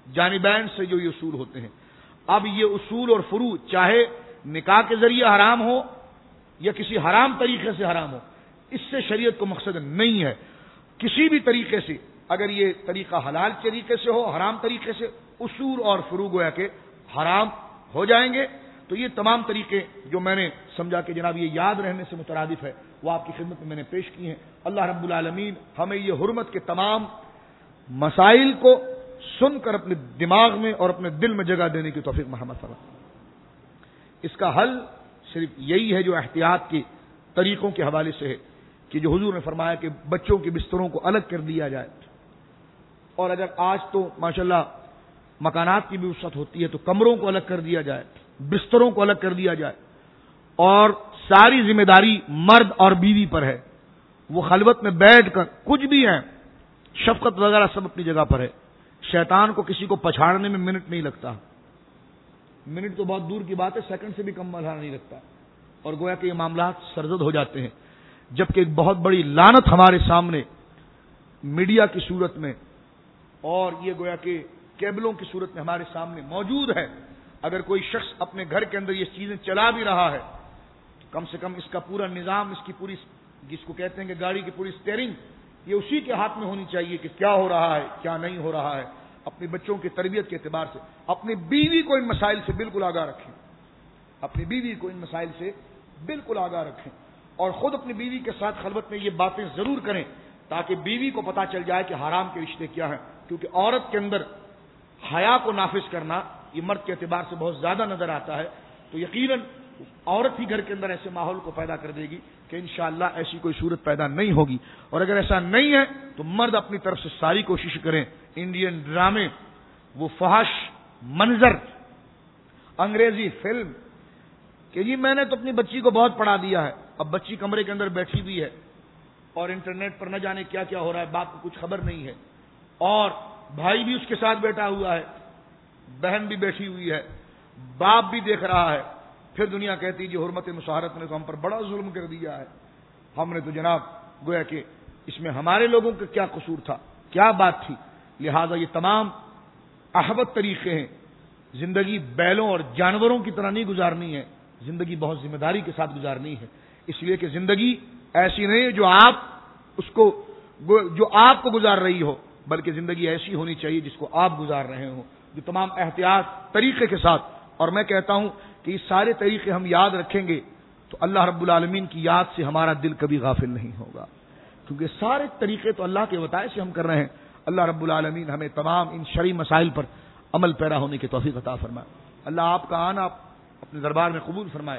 جانبین سے جو یہ اصول ہوتے ہیں. اب یہ اصول اور فروع چاہے نکاح کے ذریعے حرام ہو یا کسی حرام طریقے سے حرام ہو، اس سے شریعت کو مقصد نہیں ہے. کسی بھی طریقے سے اگر یہ طریقہ حلال طریقے سے ہو، حرام طریقے سے، اصول اور فروع گویا کہ حرام ہو جائیں گے. تو یہ تمام طریقے جو میں نے سمجھا کہ جناب یہ یاد رہنے سے مترادف ہے، وہ آپ کی خدمت میں نے پیش کی ہیں. اللہ رب العالمین ہمیں یہ حرمت کے تمام مسائل کو سن کر اپنے دماغ میں اور اپنے دل میں جگہ دینے کی توفیق محمد صلی اللہ علیہ وسلم. اس کا حل صرف یہی ہے جو احتیاط کے طریقوں کے حوالے سے ہے کہ جو حضور نے فرمایا کہ بچوں کے بستروں کو الگ کر دیا جائے. اور اگر آج تو ماشاءاللہ مکانات کی بھی وسعت ہوتی ہے تو کمروں کو الگ کر دیا جائے، بستروں کو الگ کر دیا جائے، اور ساری ذمہ داری مرد اور بیوی پر ہے. وہ خلوت میں بیٹھ کر کچھ بھی ہیں، شفقت وغیرہ سب اپنی جگہ پر ہے. شیطان کو کسی کو پچھاڑنے میں منٹ نہیں لگتا، منٹ تو بہت دور کی بات ہے، سیکنڈ سے بھی کم مرحلہ نہیں لگتا. اور گویا کہ یہ معاملات سرزد ہو جاتے ہیں. جبکہ ایک بہت بڑی لعنت ہمارے سامنے میڈیا کی صورت میں اور یہ گویا کہ کیبلوں کی صورت میں ہمارے سامنے موجود ہے. اگر کوئی شخص اپنے گھر کے اندر یہ چیزیں چلا بھی رہا ہے تو کم سے کم اس کا پورا نظام، اس کی پوری، جس کو کہتے ہیں کہ گاڑی کی پوری اسٹیئرنگ، یہ اسی کے ہاتھ میں ہونی چاہیے کہ کیا ہو رہا ہے کیا نہیں ہو رہا ہے. اپنی بچوں کی تربیت کے اعتبار سے اپنی بیوی کو ان مسائل سے بالکل آگاہ رکھیں، اپنی بیوی کو ان مسائل سے بالکل آگاہ رکھیں، اور خود اپنی بیوی کے ساتھ خلوت میں یہ باتیں ضرور کریں تاکہ بیوی کو پتہ چل جائے کہ حرام کے رشتے کیا ہیں. کیونکہ عورت کے اندر حیا کو نافذ کرنا یہ مرد کے اعتبار سے بہت زیادہ نظر آتا ہے. تو یقیناً عورت ہی گھر کے اندر ایسے ماحول کو پیدا کر دے گی کہ انشاءاللہ ایسی کوئی صورت پیدا نہیں ہوگی. اور اگر ایسا نہیں ہے تو مرد اپنی طرف سے ساری کوشش کریں. انڈین ڈرامے، وہ فحش منظر، انگریزی فلم کہ جی میں نے تو اپنی بچی کو بہت پڑھا دیا ہے، اب بچی کمرے کے اندر بیٹھی ہوئی ہے اور انٹرنیٹ پر نہ جانے کیا کیا ہو رہا ہے، باپ کو کچھ خبر نہیں ہے، اور بھائی بھی اس کے ساتھ بیٹھا ہوا ہے، بہن بھی بیٹھی ہوئی ہے، باپ بھی دیکھ رہا ہے. پھر دنیا کہتی جی حرمت مشاہرت نے تو ہم پر بڑا ظلم کر دیا ہے، ہم نے تو جناب گویا کہ اس میں ہمارے لوگوں کا کیا قصور تھا، کیا بات تھی. لہذا یہ تمام احبت طریقے ہیں. زندگی بیلوں اور جانوروں کی طرح نہیں گزارنی ہے، زندگی بہت ذمہ داری کے ساتھ گزارنی ہے. اس لیے کہ زندگی ایسی نہیں ہے جو آپ کو گزار رہی ہو، بلکہ زندگی ایسی ہونی چاہیے جس کو آپ گزار رہے ہوں، جو تمام احتیاط طریقے کے ساتھ. اور میں کہتا ہوں کہ یہ سارے طریقے ہم یاد رکھیں گے تو اللہ رب العالمین کی یاد سے ہمارا دل کبھی غافل نہیں ہوگا، کیونکہ سارے طریقے تو اللہ کے بتائے سے ہم کر رہے ہیں. اللہ رب العالمین ہمیں تمام ان شرعی مسائل پر عمل پیرا ہونے کی توفیق عطا فرمائے. اللہ آپ کا آنا اپنے دربار میں قبول فرمائے.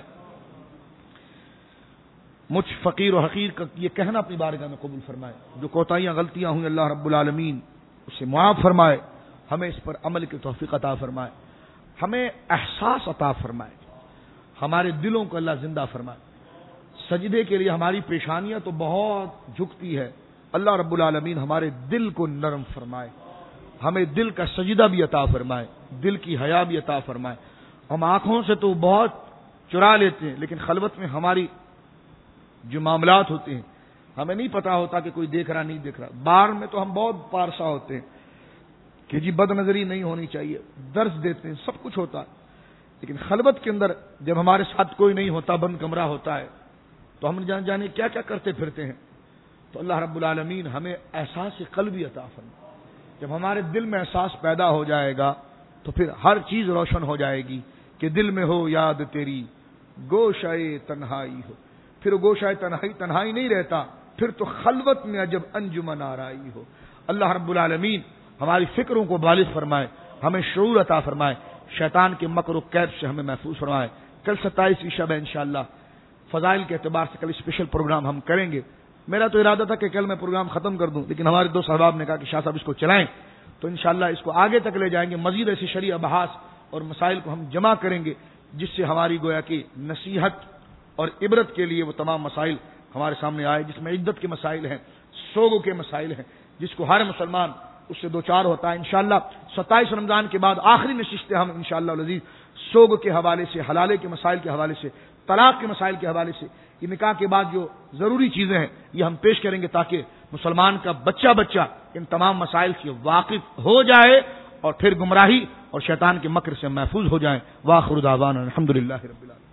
مجھ فقیر و حقیر کا یہ کہنا اپنی بارگاہ میں قبول فرمائے. جو کوتاہیاں غلطیاں ہوئیں اللہ رب العالمین اسے معاف فرمائے. ہمیں اس پر عمل کی توفیق عطا فرمائے. ہمیں احساس عطا فرمائے. ہمارے دلوں کو اللہ زندہ فرمائے. سجدے کے لیے ہماری پیشانیاں تو بہت جھکتی ہے، اللہ رب العالمین ہمارے دل کو نرم فرمائے. ہمیں دل کا سجدہ بھی عطا فرمائے، دل کی حیا بھی عطا فرمائے. ہم آنکھوں سے تو بہت چرا لیتے ہیں، لیکن خلوت میں ہماری جو معاملات ہوتے ہیں ہمیں نہیں پتا ہوتا کہ کوئی دیکھ رہا نہیں دیکھ رہا. بار میں تو ہم بہت پارسا ہوتے ہیں کہ جی بد نظری نہیں ہونی چاہیے، درس دیتے ہیں، سب کچھ ہوتا ہے. لیکن خلوت کے اندر جب ہمارے ساتھ کوئی نہیں ہوتا، بند کمرہ ہوتا ہے، تو ہم جانے کیا کیا کرتے پھرتے ہیں. تو اللہ رب العالمین ہمیں احساس قلبی عطا فرمائے. جب ہمارے دل میں احساس پیدا ہو جائے گا تو پھر ہر چیز روشن ہو جائے گی کہ دل میں ہو یاد تیری گوشائے تنہائی ہو. پھر گوشائے تنہائی نہیں رہتا، پھر تو خلوت میں عجب انجمن آرائی ہو. اللہ رب العالمین ہماری فکروں کو بالغ فرمائے، ہمیں شعور عطا فرمائے، شیطان کے مکر و کید سے ہمیں محفوظ فرمائے. کل 27ویں شب ہے انشاءاللہ. فضائل کے اعتبار سے کل اسپیشل پروگرام ہم کریں گے. میرا تو ارادہ تھا کہ کل میں پروگرام ختم کر دوں، لیکن ہمارے دو صاحب نے کہا کہ شاہ صاحب اس کو چلائیں، تو انشاءاللہ اس کو آگے تک لے جائیں گے. مزید ایسی شرعی بحث اور مسائل کو ہم جمع کریں گے جس سے ہماری گویا کی نصیحت اور عبرت کے لیے وہ تمام مسائل ہمارے سامنے آئے، جس میں عدت کے مسائل ہیں، سوگوں کے مسائل ہیں، جس کو ہر مسلمان اس سے دوچار ہوتا ہے. انشاءاللہ 27 رمضان کے بعد آخری نشستیں ہم انشاءاللہ العزیز سوگ کے حوالے سے، حلالے کے مسائل کے حوالے سے، طلاق کے مسائل کے حوالے سے، یہ نکاح کے بعد جو ضروری چیزیں ہیں یہ ہم پیش کریں گے تاکہ مسلمان کا بچہ ان تمام مسائل سے واقف ہو جائے اور پھر گمراہی اور شیطان کے مکر سے محفوظ ہو جائیں۔ وآخر دعوانا الحمدللہ رب العالمین۔